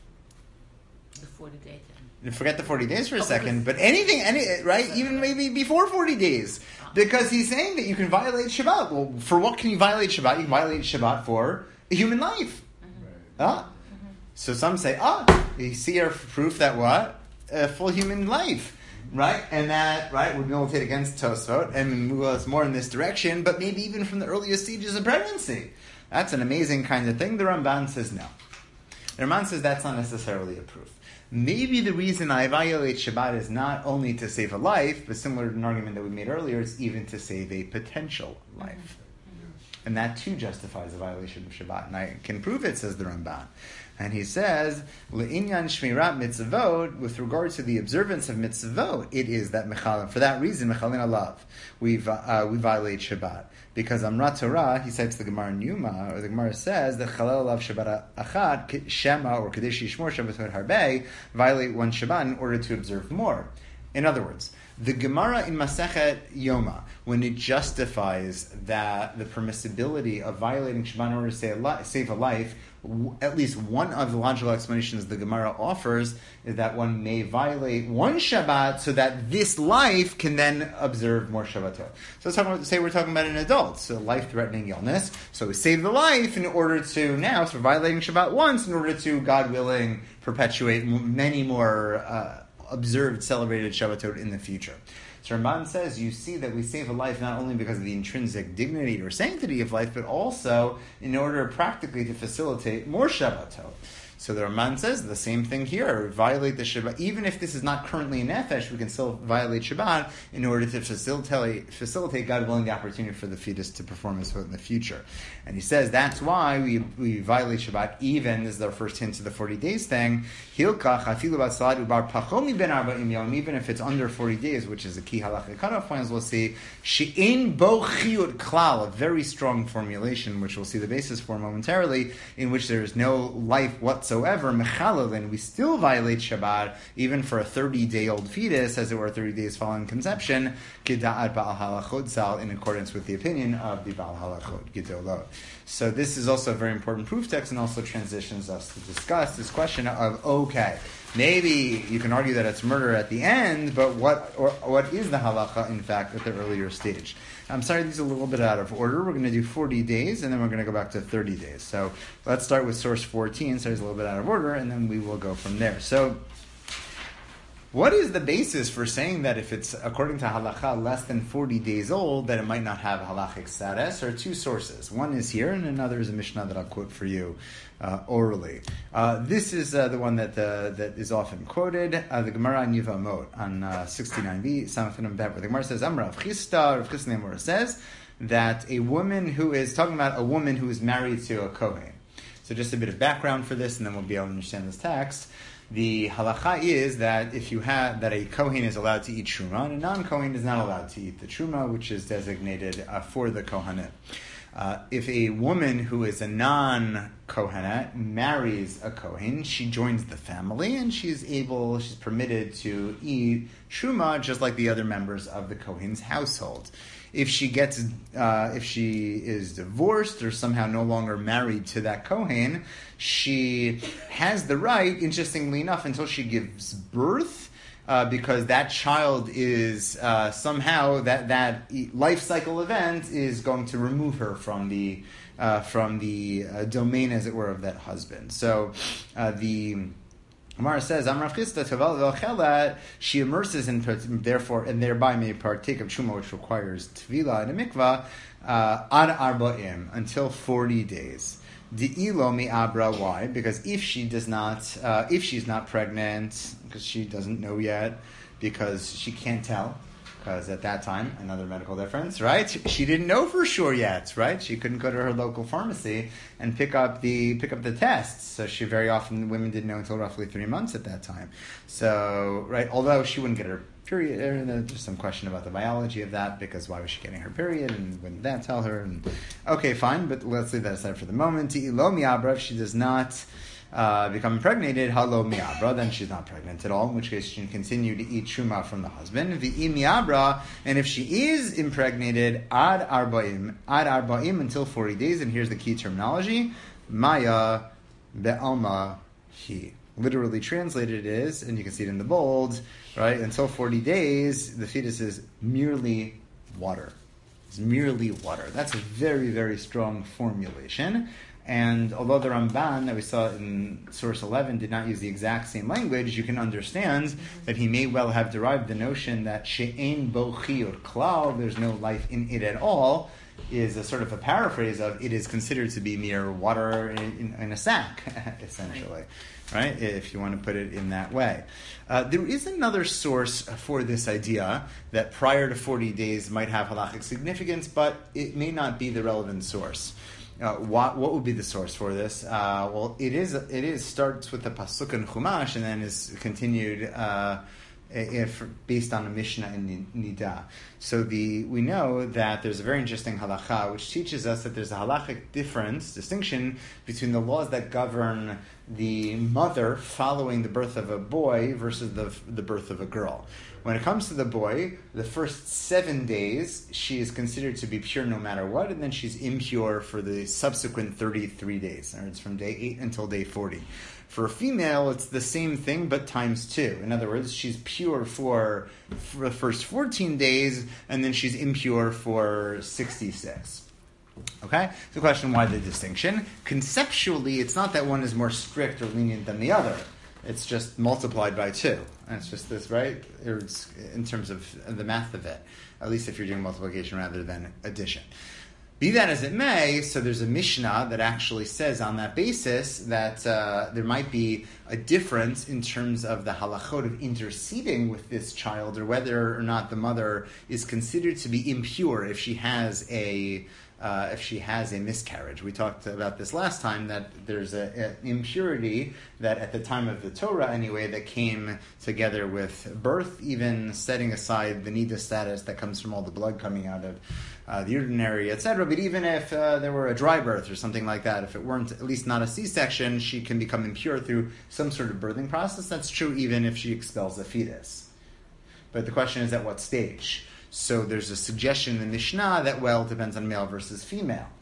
The forty days. Forget the forty days for a Oh, second, but anything, any right, even maybe before forty days, because he's saying that you can violate Shabbat. Well, for what can you violate Shabbat? You can violate Shabbat for a human life. Right. Ah. Mm-hmm. So some say, ah, you see here proof that what? A full human life. Right? And that, right, would militate against Tosfot and move us more in this direction, but maybe even from the earliest stages of pregnancy. That's an amazing kind of thing. The Ramban says no. The Ramban says that's not necessarily a proof. Maybe the reason I violate Shabbat is not only to save a life, but similar to an argument that we made earlier, is even to save a potential life. Mm-hmm. And that too justifies a violation of Shabbat. And I can prove it, says the Ramban. And he says, Le'inyan shmirat mitzvot, with regard to the observance of mitzvot, it is that mechalim. For that reason, mechalin alav, we uh, we violate Shabbat. Because Amrat Torah, he cites the Gemara in Yuma, or the Gemara says that chalel alav Shabbat achad, shema, or kadesh yishmor Shabbatot harbei, violate one Shabbat in order to observe more. In other words, the Gemara in Masechet Yoma, when it justifies that the permissibility of violating Shabbat in order to save a, li- save a life, w- at least one of the logical explanations the Gemara offers is that one may violate one Shabbat so that this life can then observe more Shabbatot. So let's talk about, say we're talking about an adult, so life-threatening illness. So we save the life in order to now, so we're violating Shabbat once in order to, God willing, perpetuate m- many more uh, observed, celebrated Shabbatot in the future. So Ramban says you see that we save a life not only because of the intrinsic dignity or sanctity of life, but also in order practically to facilitate more Shabbatot. So the Ramban says the same thing here. Violate the Shabbat. Even if this is not currently a nefesh, we can still violate Shabbat in order to facilitate, facilitate God willing, the opportunity for the fetus to perform his vote in the future. And he says that's why we, we violate Shabbat, even, this is our first hint to the forty days thing, even if it's under forty days, which is a key halachic cutoff point, as we'll see, she'in bo chiyut klal, a very strong formulation, which we'll see the basis for momentarily, in which there is no life whatsoever, mechalel, we still violate Shabbat, even for a thirty-day-old fetus, as it were, thirty days following conception, kida'at ba'al halachot zal, in accordance with the opinion of the Baal Halachot Gedolot. So this is also a very important proof text and also transitions us to discuss this question of, okay, maybe you can argue that it's murder at the end, but what or what is the halacha, in fact, at the earlier stage? I'm sorry, these are a little bit out of order. We're going to do forty days, and then we're going to go back to thirty days. So let's start with source fourteen, so it's a little bit out of order, and then we will go from there. So what is the basis for saying that if it's, according to halacha, less than forty days old, that it might not have halachic status? There are two sources. One is here, and another is a Mishnah that I'll quote for you uh, orally. Uh, this is uh, the one that uh, that is often quoted, uh, the Gemara in Yevamot on uh, sixty-nine b, Samachin Bev, where the Gemara says, Amar Rav Chisda, Rav Chisda Gemara says that a woman who is, talking about a woman who is married to a Kohen. So just a bit of background for this, and then we'll be able to understand this text. The halacha is that if you have that a kohen is allowed to eat truma, and a non-kohen is not allowed to eat the truma, which is designated uh, for the kohanim. Uh, if a woman who is a non-kohanet marries a kohen, she joins the family, and she's able, she's permitted to eat truma just like the other members of the kohen's household. If she gets, uh, if she is divorced or somehow no longer married to that kohen, she has the right, interestingly enough, until she gives birth, uh, because that child is uh, somehow that that life cycle event is going to remove her from the uh, from the uh, domain, as it were, of that husband. So uh, the Gemara says, Amar Rav Chisda Tovel V'Ochelet, she immerses in, therefore, and thereby may partake of truma, which requires tvila in a mikvah, uh, ad arba'im, until forty days. Di'ilo mi abra, why? Because if she does not, uh, if she's not pregnant, because she doesn't know yet, because she can't tell, because at that time, another medical difference, right? She didn't know for sure yet, right? She couldn't go to her local pharmacy and pick up the pick up the tests. So she very often, women didn't know until roughly three months at that time. So, right, although she wouldn't get her period, there's some question about the biology of that, because why was she getting her period, and when did that tell her? And okay, fine, but let's leave that aside for the moment. Ilo miabra, if she does not Uh, become impregnated, halo miabra, then she's not pregnant at all, in which case she can continue to eat truma from the husband. V'i miabra, and if she is impregnated, ad arba'im, ad arba'im, until forty days, and here's the key terminology, maya be'alma hi. Literally translated is, and you can see it in the bold, right, until forty days, the fetus is merely water. It's merely water. That's a very, very strong formulation. And although the Ramban that we saw in source eleven did not use the exact same language, you can understand that he may well have derived the notion that she'ein bo chiyur klal, there's no life in it at all, is a sort of a paraphrase of it is considered to be mere water in, in, in a sack, essentially, right? If you want to put it in that way. Uh, there is another source for this idea that prior to forty days might have halachic significance, but it may not be the relevant source. Uh, what, what would be the source for this? Uh, well, it is it is starts with the pasuk in Chumash and then is continued uh, if, based on a Mishnah in Nida. So the we know that there's a very interesting halacha which teaches us that there's a halachic difference, distinction between the laws that govern the mother following the birth of a boy versus the the birth of a girl. When it comes to the boy, the first seven days, she is considered to be pure no matter what, and then she's impure for the subsequent thirty-three days. Or it's from day eight until day forty. For a female, it's the same thing, but times two. In other words, she's pure for, for the first fourteen days, and then she's impure for sixty-six. Okay? So the question, why the distinction? Conceptually, it's not that one is more strict or lenient than the other. It's just multiplied by two. And it's just this, right? It's in terms of the math of it. At least if you're doing multiplication rather than addition. Be that as it may, so there's a Mishnah that actually says on that basis that uh, there might be a difference in terms of the halachot of interceding with this child, or whether or not the mother is considered to be impure if she has a Uh, if she has a miscarriage. We talked about this last time, that there's an impurity that at the time of the Torah anyway that came together with birth, even setting aside the nida status that comes from all the blood coming out of uh, the urinary, et cetera. But even if uh, there were a dry birth or something like that, if it weren't at least not a C-section, she can become impure through some sort of birthing process. That's true even if she expels the fetus. But the question is, at what stage? So there's a suggestion in the Mishnah that, well, it depends on male versus female.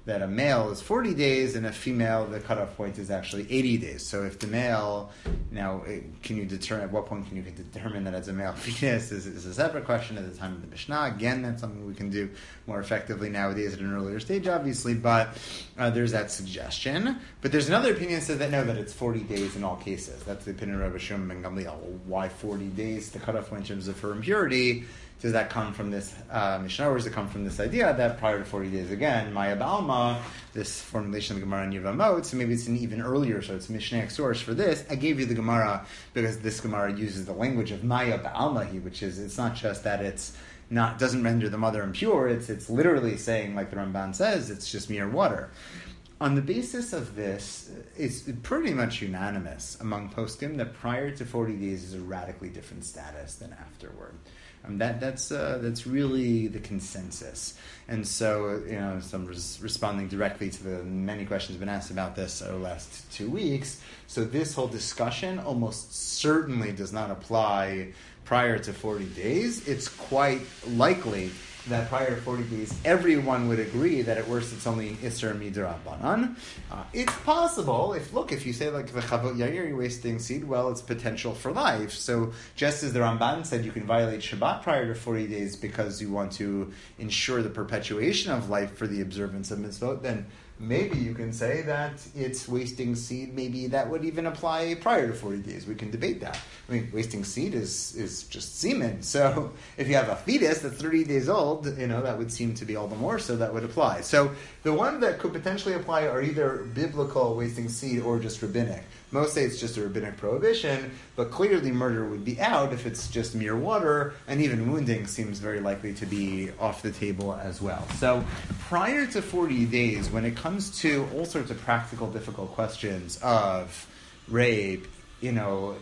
that a male is forty days and a female, the cutoff point is actually eighty days. So if the male, now, can you determine, at what point can you determine that it's a male fetus is, is a separate question at the time of the Mishnah. Again, that's something we can do more effectively nowadays at an earlier stage, obviously, but uh, there's that suggestion. But there's another opinion that says that no, that it's forty days in all cases. That's the opinion of Rabbi Shimon ben Gamliel. Why forty days, the cutoff point in terms of her impurity? Does that come from this uh, Mishnah, or does it come from this idea that prior to forty days, again, Maya Ba'alma, this formulation of the Gemara in Yevamot, so maybe it's an even earlier source, Mishnaic source for this. I gave you the Gemara because this Gemara uses the language of Maya Ba'alma, which is, it's not just that it's not doesn't render the mother impure, it's it's literally saying, like the Ramban says, it's just mere water. On the basis of this, it's pretty much unanimous among poskim that prior to forty days is a radically different status than afterward. Um, that that's uh, that's really the consensus, and so you know, so I'm res- responding directly to the many questions been asked about this over the last two weeks. So this whole discussion almost certainly does not apply prior to forty days. It's quite likely that prior to forty days, everyone would agree that at worst it's only an Isser Midrabanan. Uh, it's possible, if, look, if you say like the Chavot Yair, you're wasting seed, well, it's potential for life. So just as the Ramban said, you can violate Shabbat prior to forty days because you want to ensure the perpetuation of life for the observance of mitzvot, then maybe you can say that it's wasting seed. Maybe that would even apply prior to forty days. We can debate that. I mean, wasting seed is, is just semen. So if you have a fetus that's thirty days old, you know, that would seem to be all the more, so that would apply. So the one that could potentially apply are either biblical wasting seed or just rabbinic. Most say it's just a rabbinic prohibition, but clearly murder would be out if it's just mere water, and even wounding seems very likely to be off the table as well. So prior to forty days, when it comes to all sorts of practical, difficult questions of rape, you know,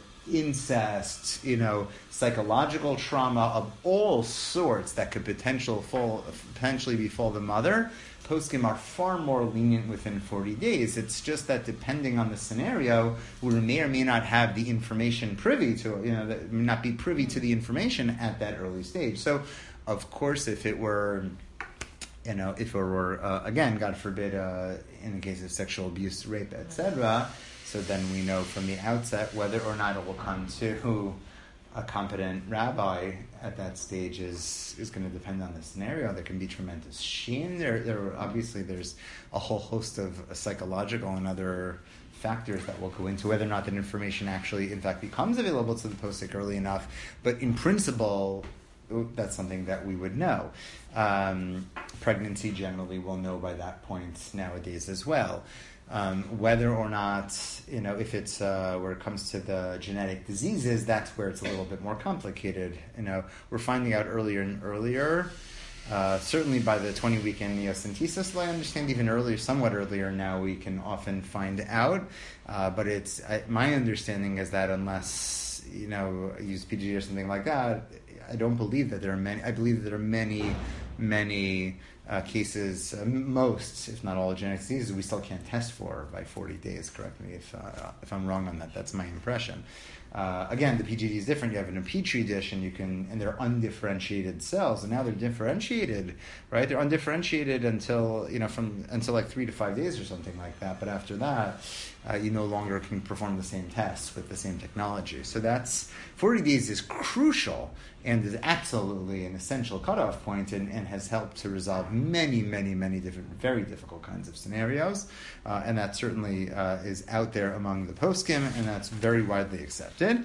incest, you know, psychological trauma of all sorts that could potential fall, potentially befall the mother, poskim are far more lenient within forty days. It's just that depending on the scenario, we may or may not have the information privy to, you know, that may not be privy to the information at that early stage. So, of course, if it were, you know, if it were, uh, again, God forbid, uh, in the case of sexual abuse, rape, et cetera, so then we know from the outset whether or not it will come to a competent rabbi at that stage is is going to depend on the scenario. There can be tremendous shame. There, there obviously there's a whole host of psychological and other factors that will go into whether or not that information actually, in fact, becomes available to the posek early enough. But in principle, that's something that we would know. Um, pregnancy generally we'll know by that point nowadays as well. Um, whether or not, you know, if it's uh, where it comes to the genetic diseases, that's where it's a little bit more complicated. You know, we're finding out earlier and earlier. Uh, certainly by the twenty-week amniocentesis, I understand even earlier, somewhat earlier now, we can often find out. Uh, but it's I, my understanding is that unless, you know, use P G D or something like that, I don't believe that there are many. I believe that there are many, many. Uh, cases, uh, most, if not all, genetic diseases we still can't test for by forty days. Correct me if uh, if I'm wrong on that. That's my impression. Uh, again, the P G D is different. You have it in a petri dish, and you can, and they're undifferentiated cells, and now they're differentiated, right? They're undifferentiated until you know from until like three to five days or something like that. But after that, uh, you no longer can perform the same tests with the same technology. So that's forty days is crucial and is absolutely an essential cutoff point, and, and has helped to resolve many, many, many different, very difficult kinds of scenarios. Uh, and that certainly uh, is out there among the poskim, and that's very widely accepted.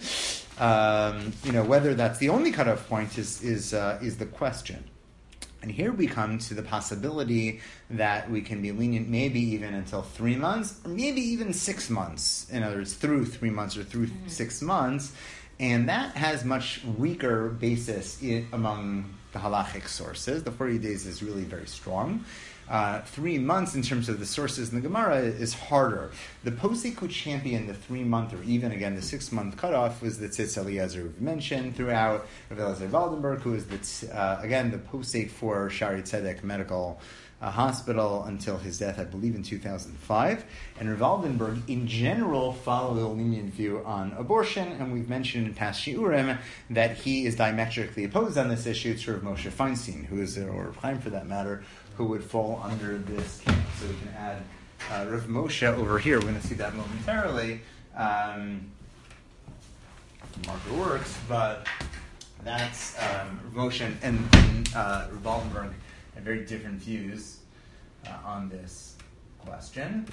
Um, you know, whether that's the only cutoff point is is uh, is the question. And here we come to the possibility that we can be lenient maybe even until three months, or maybe even six months. In other words, through three months or through mm-hmm. six months. And that has much weaker basis in, among the halachic sources. The forty days is really very strong. Uh, three months in terms of the sources in the Gemara is harder. The posek who championed the three-month or even, again, the six-month cutoff was the Tzitz Eliezer we've mentioned throughout, Rav Eliezer Waldenberg, who is, the, uh, again, the posek for Shari Tzedek Medical uh, Hospital until his death, I believe, in two thousand five. And Rav Waldenberg, in general, followed a lenient view on abortion, and we've mentioned in past shiurim that he is diametrically opposed on this issue to Rav Moshe Feinstein, who is, or Rav Chaim for that matter, who would fall under this camp. So we can add uh, Rav Moshe over here. We're going to see that momentarily. Um, marker works, but that's um, Rav Moshe and, and, and uh, Rav Waldenberg had very different views uh, on this question.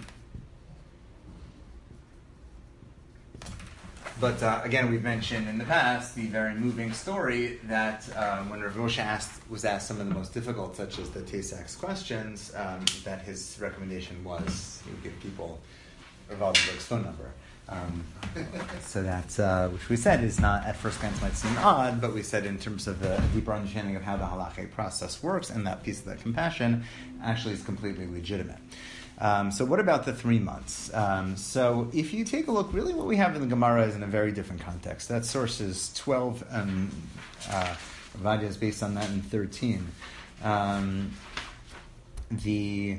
But uh, again, we've mentioned in the past the very moving story that um, when Rav Moshe asked, was asked some of the most difficult, such as the Tay-Sachs questions, um, that his recommendation was he would give people Rav Waldenberg's phone number. Um, so that's, uh, which we said is not, at first glance might seem odd, but we said in terms of a deeper understanding of how the halachic process works and that piece of that compassion actually is completely legitimate. Um, so what about the three months? Um, so if you take a look, really what we have in the Gemara is in a very different context. That source is twelve, and uh, Avadia is based on that in thirteen. Um, the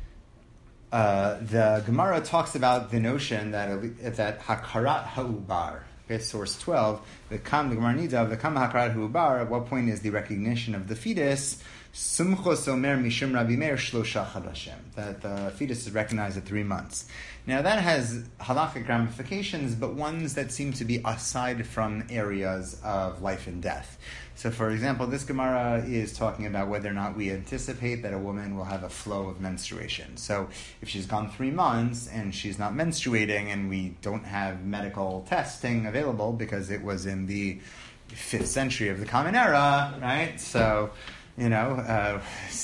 uh, the Gemara talks about the notion that that hakarat ha'ubar. Okay, source twelve. The kam the Gemara needs of the kam hakarat ha'ubar. At what point is the recognition of the fetus? Sumchos omer mishum Rabbi Meir shlosha chadashim. That the fetus is recognized at three months. Now that has halakhic ramifications, but ones that seem to be aside from areas of life and death. So, for example, this Gemara is talking about whether or not we anticipate that a woman will have a flow of menstruation. So, if she's gone three months and she's not menstruating, and we don't have medical testing available because it was in the fifth century of the Common Era, right? So, you know, uh,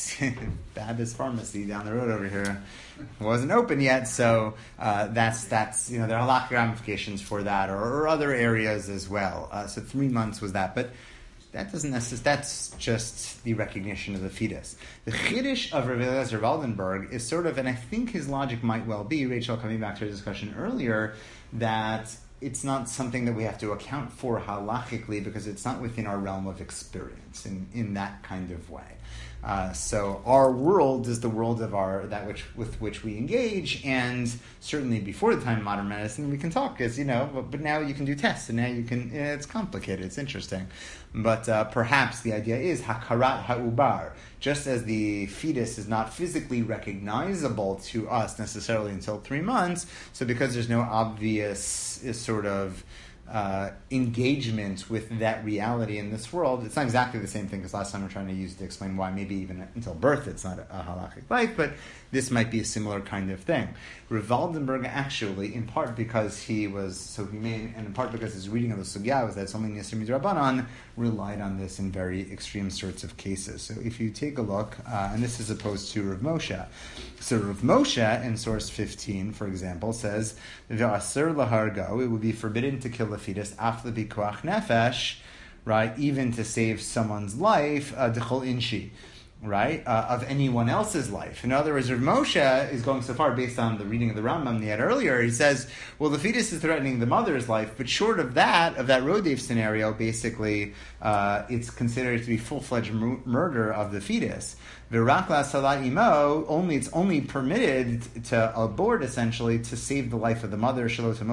Babba's Pharmacy down the road over here wasn't open yet, so uh, that's, that's you know, there are a lot of ramifications for that, or, or other areas as well. Uh, so three months was that, but that doesn't necessarily, that's just the recognition of the fetus. The Chiddush of Rav Eliezer Waldenberg is sort of, and I think his logic might well be, Rachel, coming back to our discussion earlier, that it's not something that we have to account for halachically because it's not within our realm of experience in, in that kind of way. Uh, so our world is the world of our that which with which we engage, and certainly before the time of modern medicine we can talk, as you know, but, but now you can do tests, and now you can. It's complicated. It's interesting, but uh, perhaps the idea is hakarat ha'ubar. Just as the fetus is not physically recognizable to us necessarily until three months, so because there's no obvious uh, sort of Uh, engagement with that reality in this world, it's not exactly the same thing because last time we're trying to use to explain why maybe even until birth it's not a, a halakhic life, but this might be a similar kind of thing. Rav Waldenberg actually, in part because he was so humane, and in part because his reading of the sugya was that it's only Nisr Midrabanan, relied on this in very extreme sorts of cases. So if you take a look, uh, and this is opposed to Rav Moshe. So Rav Moshe in source fifteen, for example, says, V'asur lahargo, it would be forbidden to kill a fetus after the pikuach nefesh, right, even to save someone's life, uh, d'chol inshi, right, uh, of anyone else's life. In other words, Rav Moshe is going so far based on the reading of the Rambam he had earlier. He says, well, the fetus is threatening the mother's life, but short of that, of that Rodef scenario, basically, uh, it's considered to be full-fledged mur- murder of the fetus. Virakla salat imo, only it's only permitted to abort essentially to save the life of the mother.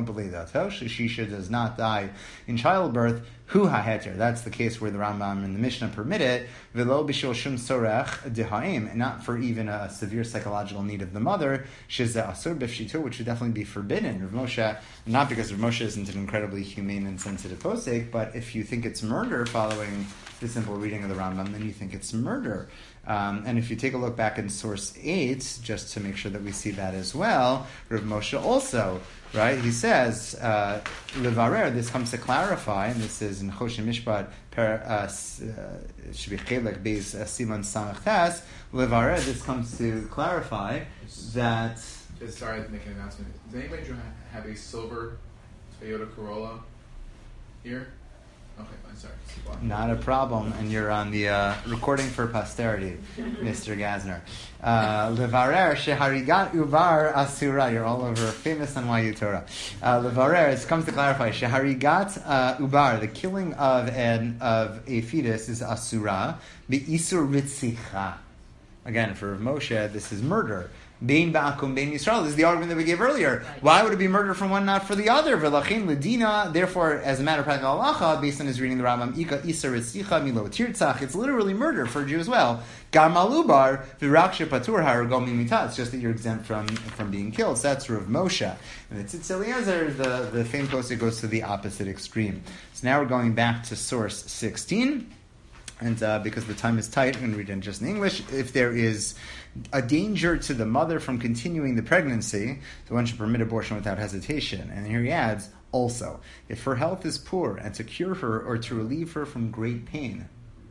She does not die in childbirth. Hu haheter. That's the case where the Rambam and the Mishnah permit it. Velo b'shul shum sorech dehaim, and not for even a severe psychological need of the mother. Shizeh asur b'fshito, which would definitely be forbidden. Rav Moshe, not because Rav Moshe isn't an incredibly humane and sensitive posek, but if you think it's murder following the simple reading of the Rambam, then you think it's murder. Um, and if you take a look back in source eight, just to make sure that we see that as well, Rav Moshe also, right, he says, uh, Levarer, this comes to clarify, and this is in Choshen Mishpat, per, uh, should be Chelek Beis Siman Samach Tes, Levarer, this comes to clarify that... Just sorry to make an announcement. Does anybody have a silver Toyota Corolla here? Okay, fine, sorry. Not a problem, and you're on the uh, recording for posterity, Mister Gasner. Uh, Levarer sheharigat uvar asura. You're all over, famous on Y U Torah. Uh, Levarer, it comes to clarify, sheharigat uh, ubar, the killing of an of a fetus is asura, be isur ritzicha. Again, for Rav Moshe, this is murder. Bein ba'akum, bein Yisrael. This is the argument that we gave earlier. Right. Why would it be murder for one, not for the other? V'lachin l'dina. Therefore, as a matter of practical halacha, based on his reading the Rambam, Ika Isar Ritzicha Milo Tirtzach. It's literally murder for a Jew as well. Gam Malubar v'rakshe patur haragol mimita. It's just that you're exempt from from being killed. So that's Rav Moshe. And the Tzitz Eliezer, the the famous posted goes to the opposite extreme. So now we're going back to source sixteen. And uh, because the time is tight, I'm going to read it just in English. If there is a danger to the mother from continuing the pregnancy, the one should permit abortion without hesitation. And here he adds, also, if her health is poor, and to cure her or to relieve her from great pain,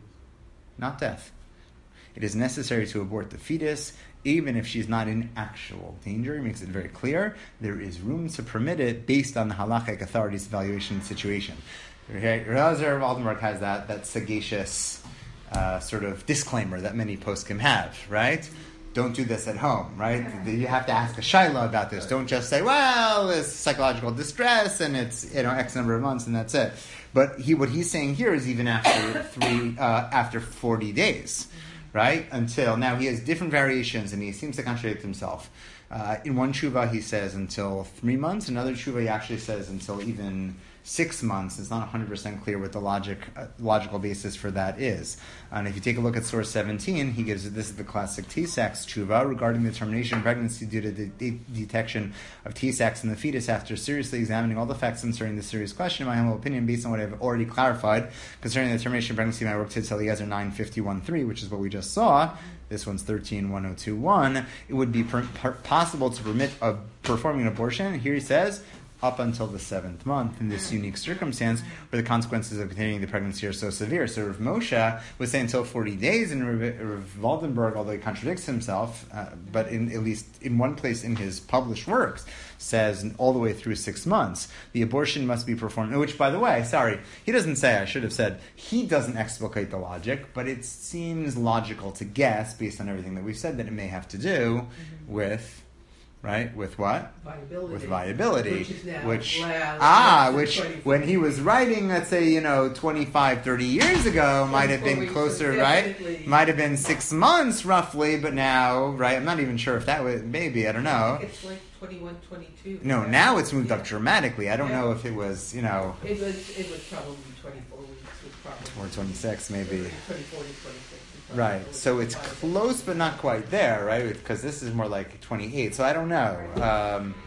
not death, it is necessary to abort the fetus, even if she's not in actual danger. He makes it very clear. There is room to permit it based on the halachic authority's evaluation situation. Eliezer of Altenburg has that that sagacious uh, sort of disclaimer that many poskim have, right? Don't do this at home, right? You have to ask a shaila about this. Don't just say, well, it's psychological distress and it's, you know, X number of months and that's it. But he, what he's saying here is even after three, uh, after forty days, right? Until now, he has different variations and he seems to contradict himself. Uh, in one tshuva, he says until three months. Another tshuva, he actually says until even six months. It's not one hundred percent clear what the logic, uh, logical basis for that is. And if you take a look at source seventeen, he gives, this is the classic T-sex tshuva regarding the termination of pregnancy due to the de- detection of T-sex in the fetus after seriously examining all the facts concerning this serious question. In my humble opinion, based on what I've already clarified concerning the termination of pregnancy, my work to Eliezer nine fifty-one three, which is what we just saw. This one's thirteen one oh two one. It would be per- per- possible to permit of performing an abortion. Here he says, up until the seventh month in this unique circumstance where the consequences of continuing the pregnancy are so severe. So Rav Moshe would say until forty days, and Rav, Rav Waldenberg, although he contradicts himself, uh, but in at least in one place in his published works, says all the way through six months, the abortion must be performed, which, by the way, sorry, he doesn't say, I should have said, he doesn't explicate the logic, but it seems logical to guess, based on everything that we've said, that it may have to do mm-hmm. with... Right, with what? Viability. With viability, which is now which last, ah, last which when he was writing, let's say, you know, twenty-five, thirty years ago, might have been closer, right? Might have been six months roughly, but now, right? I'm not even sure if that was maybe I don't know. It's like twenty-one, twenty-two. No, yeah. Now it's moved yeah. up dramatically. I don't yeah. know if it was, you know. It was. It was probably twenty-four weeks. Was probably or twenty-six, maybe. twenty-four to twenty-six. Right, so it's close but not quite there, right? Because this is more like twenty-eight. So I don't know. Um,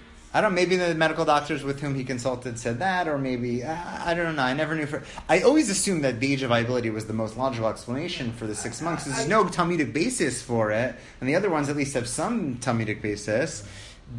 I don't. Maybe the medical doctors with whom he consulted said that, or maybe uh, I don't know. I never knew. For I always assumed that the age of viability was the most logical explanation for the six months. There's no Talmudic basis for it, and the other ones at least have some Talmudic basis.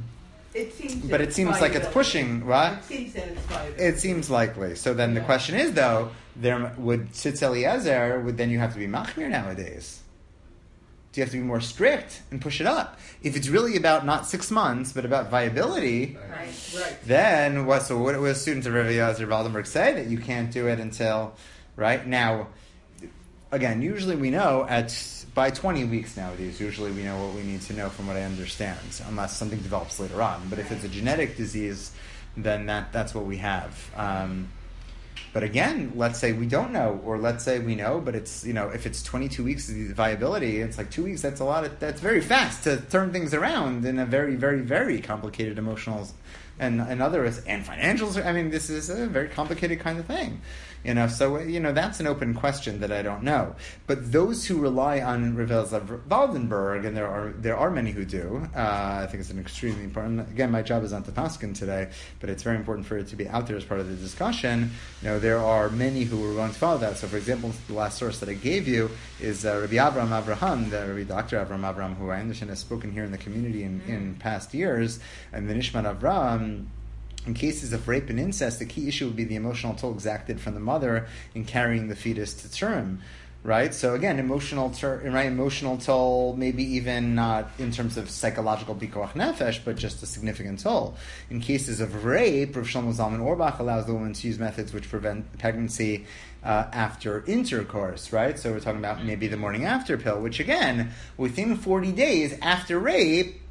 It seems, but it seems like it's pushing. What? It seems that it's viable. It seems likely. So then yeah. the question is, though, there would Tzitz Eliezer would then you have to be machmir nowadays? Do you have to be more strict and push it up? If it's really about not six months but about viability, right? Right. Then what? So what will students of Rav Eliezer Waldenberg say that you can't do it until right now? Again, usually we know at by twenty weeks nowadays. Usually we know what we need to know from what I understand, unless something develops later on. But if it's a genetic disease, then that that's what we have. Um, But again, let's say we don't know, or let's say we know, but it's, you know, if it's twenty-two weeks of viability, it's like two weeks, that's a lot of, that's very fast to turn things around in a very, very, very complicated emotional and, and other, and financials. I mean, this is a very complicated kind of thing. You know, so, you know, that's an open question that I don't know. But those who rely on Rav Eliezer Waldenberg, and there are there are many who do, uh, I think it's an extremely important, again, my job is not to paskin today, but it's very important for it to be out there as part of the discussion. You know, there are many who are going to follow that. So, for example, the last source that I gave you is uh, Rabbi Avraham Avraham, the Rabbi Doctor Avraham Avraham, who I understand has spoken here in the community in, mm-hmm. in past years, and the Nishmat Avraham. In cases of rape and incest, the key issue would be the emotional toll exacted from the mother in carrying the fetus to term, right? So again, emotional ter- right, emotional toll, maybe even not in terms of psychological pikuach nefesh, but just a significant toll. In cases of rape, Rav Shlomo Zalman Auerbach allows the woman to use methods which prevent pregnancy uh, after intercourse, right? So we're talking about maybe the morning after pill, which again, within forty days after rape,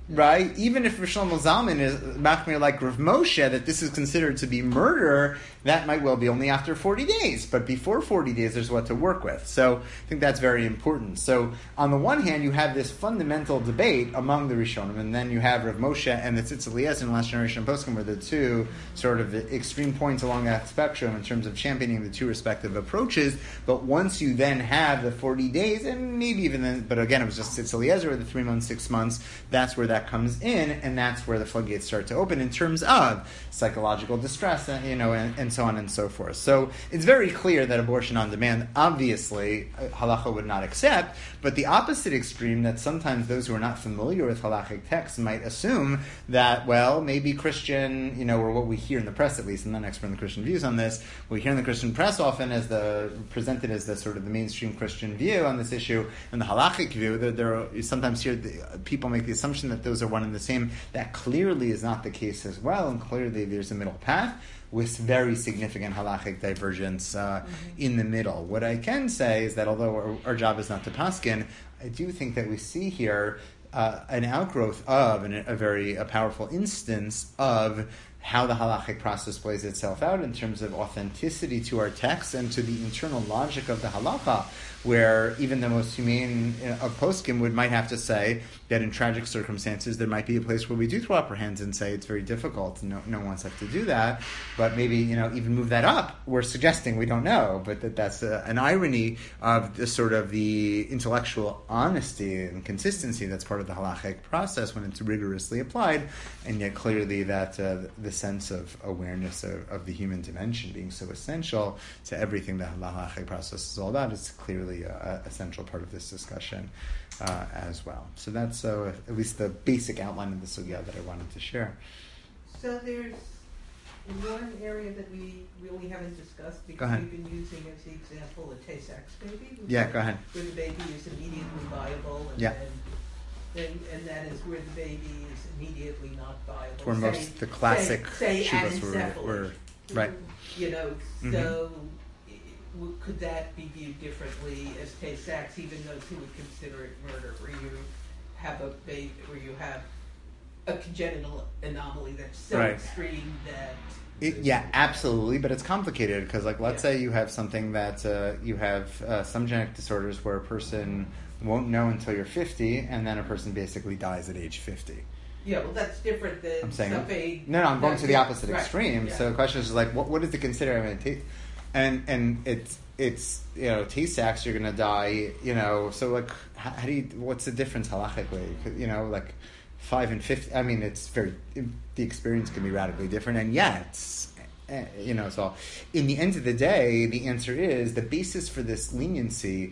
right? Even if Rav Shlomo Zalman is machmir like Rav Moshe, that this is considered to be murder, that might well be only after forty days. But before forty days, there's what to work with. So I think that's very important. So on the one hand, you have this fundamental debate among the Rishonim, and then you have Rav Moshe and the Tzitz Eliezer in the last generation of Poskim were the two sort of extreme points along that spectrum in terms of championing the two respective approaches. But once you then have the forty days, and maybe even then, but again, it was just Tzitz Eliezer, the three months, six months, that's where that comes in, and that's where the floodgates start to open in terms of psychological distress, you know, and, and so on and so forth. So it's very clear that abortion on demand, obviously, halacha would not accept, but the opposite extreme, that sometimes those who are not familiar with halachic texts might assume that, well, maybe Christian, you know, or what we hear in the press at least, I'm not an expert in the Christian views on this, we hear in the Christian press often as the, presented as the sort of the mainstream Christian view on this issue, and the halachic view, that there are, you sometimes hear the, people make the assumption that those are one and the same. That clearly is not the case as well, and clearly there's a middle path with very significant halachic divergence uh, mm-hmm. in the middle. What I can say is that although our, our job is not to paskin, I do think that we see here uh, an outgrowth of and a very a powerful instance of how the halachic process plays itself out in terms of authenticity to our text and to the internal logic of the halacha, where even the most humane of poskim would might have to say that in tragic circumstances there might be a place where we do throw up our hands and say it's very difficult, no, no one wants us to do that, but maybe, you know, even move that up. We're suggesting, we don't know, but that that's a, an irony of the sort of the intellectual honesty and consistency that's part of the halachic process when it's rigorously applied, and yet clearly that uh, the sense of awareness of, of the human dimension being so essential to everything that the halachic process is all about is clearly a, a central part of this discussion uh, as well. So that's uh, at least the basic outline of the sugya that I wanted to share. So there's one area that we really haven't discussed because we've been using as the example a Tay-Sachs baby. Yeah, go ahead. Where the baby is immediately viable, and yeah. then, and, and that is where the baby is immediately not viable. Where say, most the classic say, say shivas were, were right. You know, mm-hmm. so could that be viewed differently as Tay-Sachs, even those who would consider it murder, where you have a baby, where you have a congenital anomaly that's so right. extreme that it, yeah, absolutely, but it's complicated because, like, let's yeah. say you have something that uh, you have uh, some genetic disorders where a person won't know until you're fifty, and then a person basically dies at age fifty. Yeah, well, that's different than I'm saying something. No, no, I'm going no, to the opposite right. extreme. Yeah. So the question is like, what what is the consider? I mean, t- and and it's it's you know, Tay-Sachs, you're going to die. You know, so like, how, how do you? What's the difference halachically? You know, like five and fifty. I mean, it's very the experience can be radically different, and yet. You know, so in the end of the day, the answer is the basis for this leniency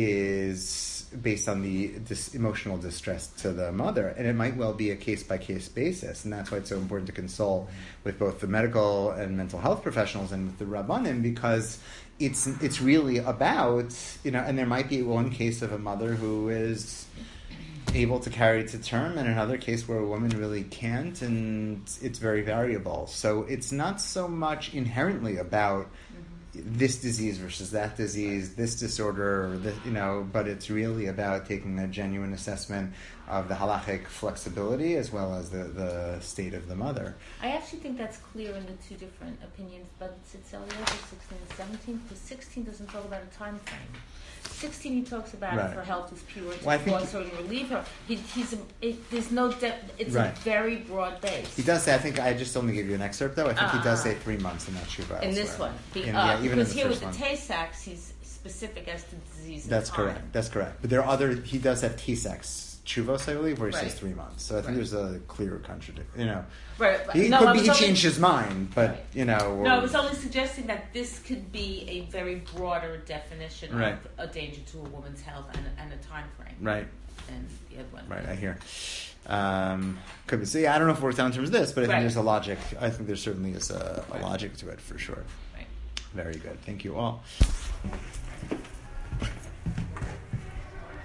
is based on the this emotional distress to the mother, and it might well be a case by case basis, and that's why it's so important to consult with both the medical and mental health professionals and with the rabbanim, because it's it's really about, you know, and there might be one case of a mother who is able to carry it to term, and another case where a woman really can't, and it's very variable. So it's not so much inherently about mm-hmm. this disease versus that disease, this disorder, or this, you know, but it's really about taking a genuine assessment of the halachic flexibility as well as the, the state of the mother. I actually think that's clear in the two different opinions, but it's Eliezer sixteen and seventeen, because sixteen doesn't talk about a time frame. sixteen, he talks about right. if her health is pure, to well, cause her to relieve her. He, he's a, it, there's no depth. It's right. a very broad base. He does say. I think I just only give you an excerpt though. I think uh, he does say three months in that shuvah. In this one, Be, in, uh, uh, yeah, even because in the here first with the one. Tay-Sachs, he's specific as to disease. That's and time. correct. That's correct. But there are other. He does have Tay-Sachs chuvos, I believe, where he right. says three months. So I think right. there's a clear contradiction. You know, right? He no, could be. He only, changed his mind, but right. you know. No, I was only suggesting that this could be a very broader definition right. of a danger to a woman's health and, and a time frame. Right. And the other one. Right. I hear. Um, could be. So yeah, I don't know if it works out in terms of this, but I think right. there's a logic. I think there certainly is a, a right. logic to it for sure. Right. Very good. Thank you all.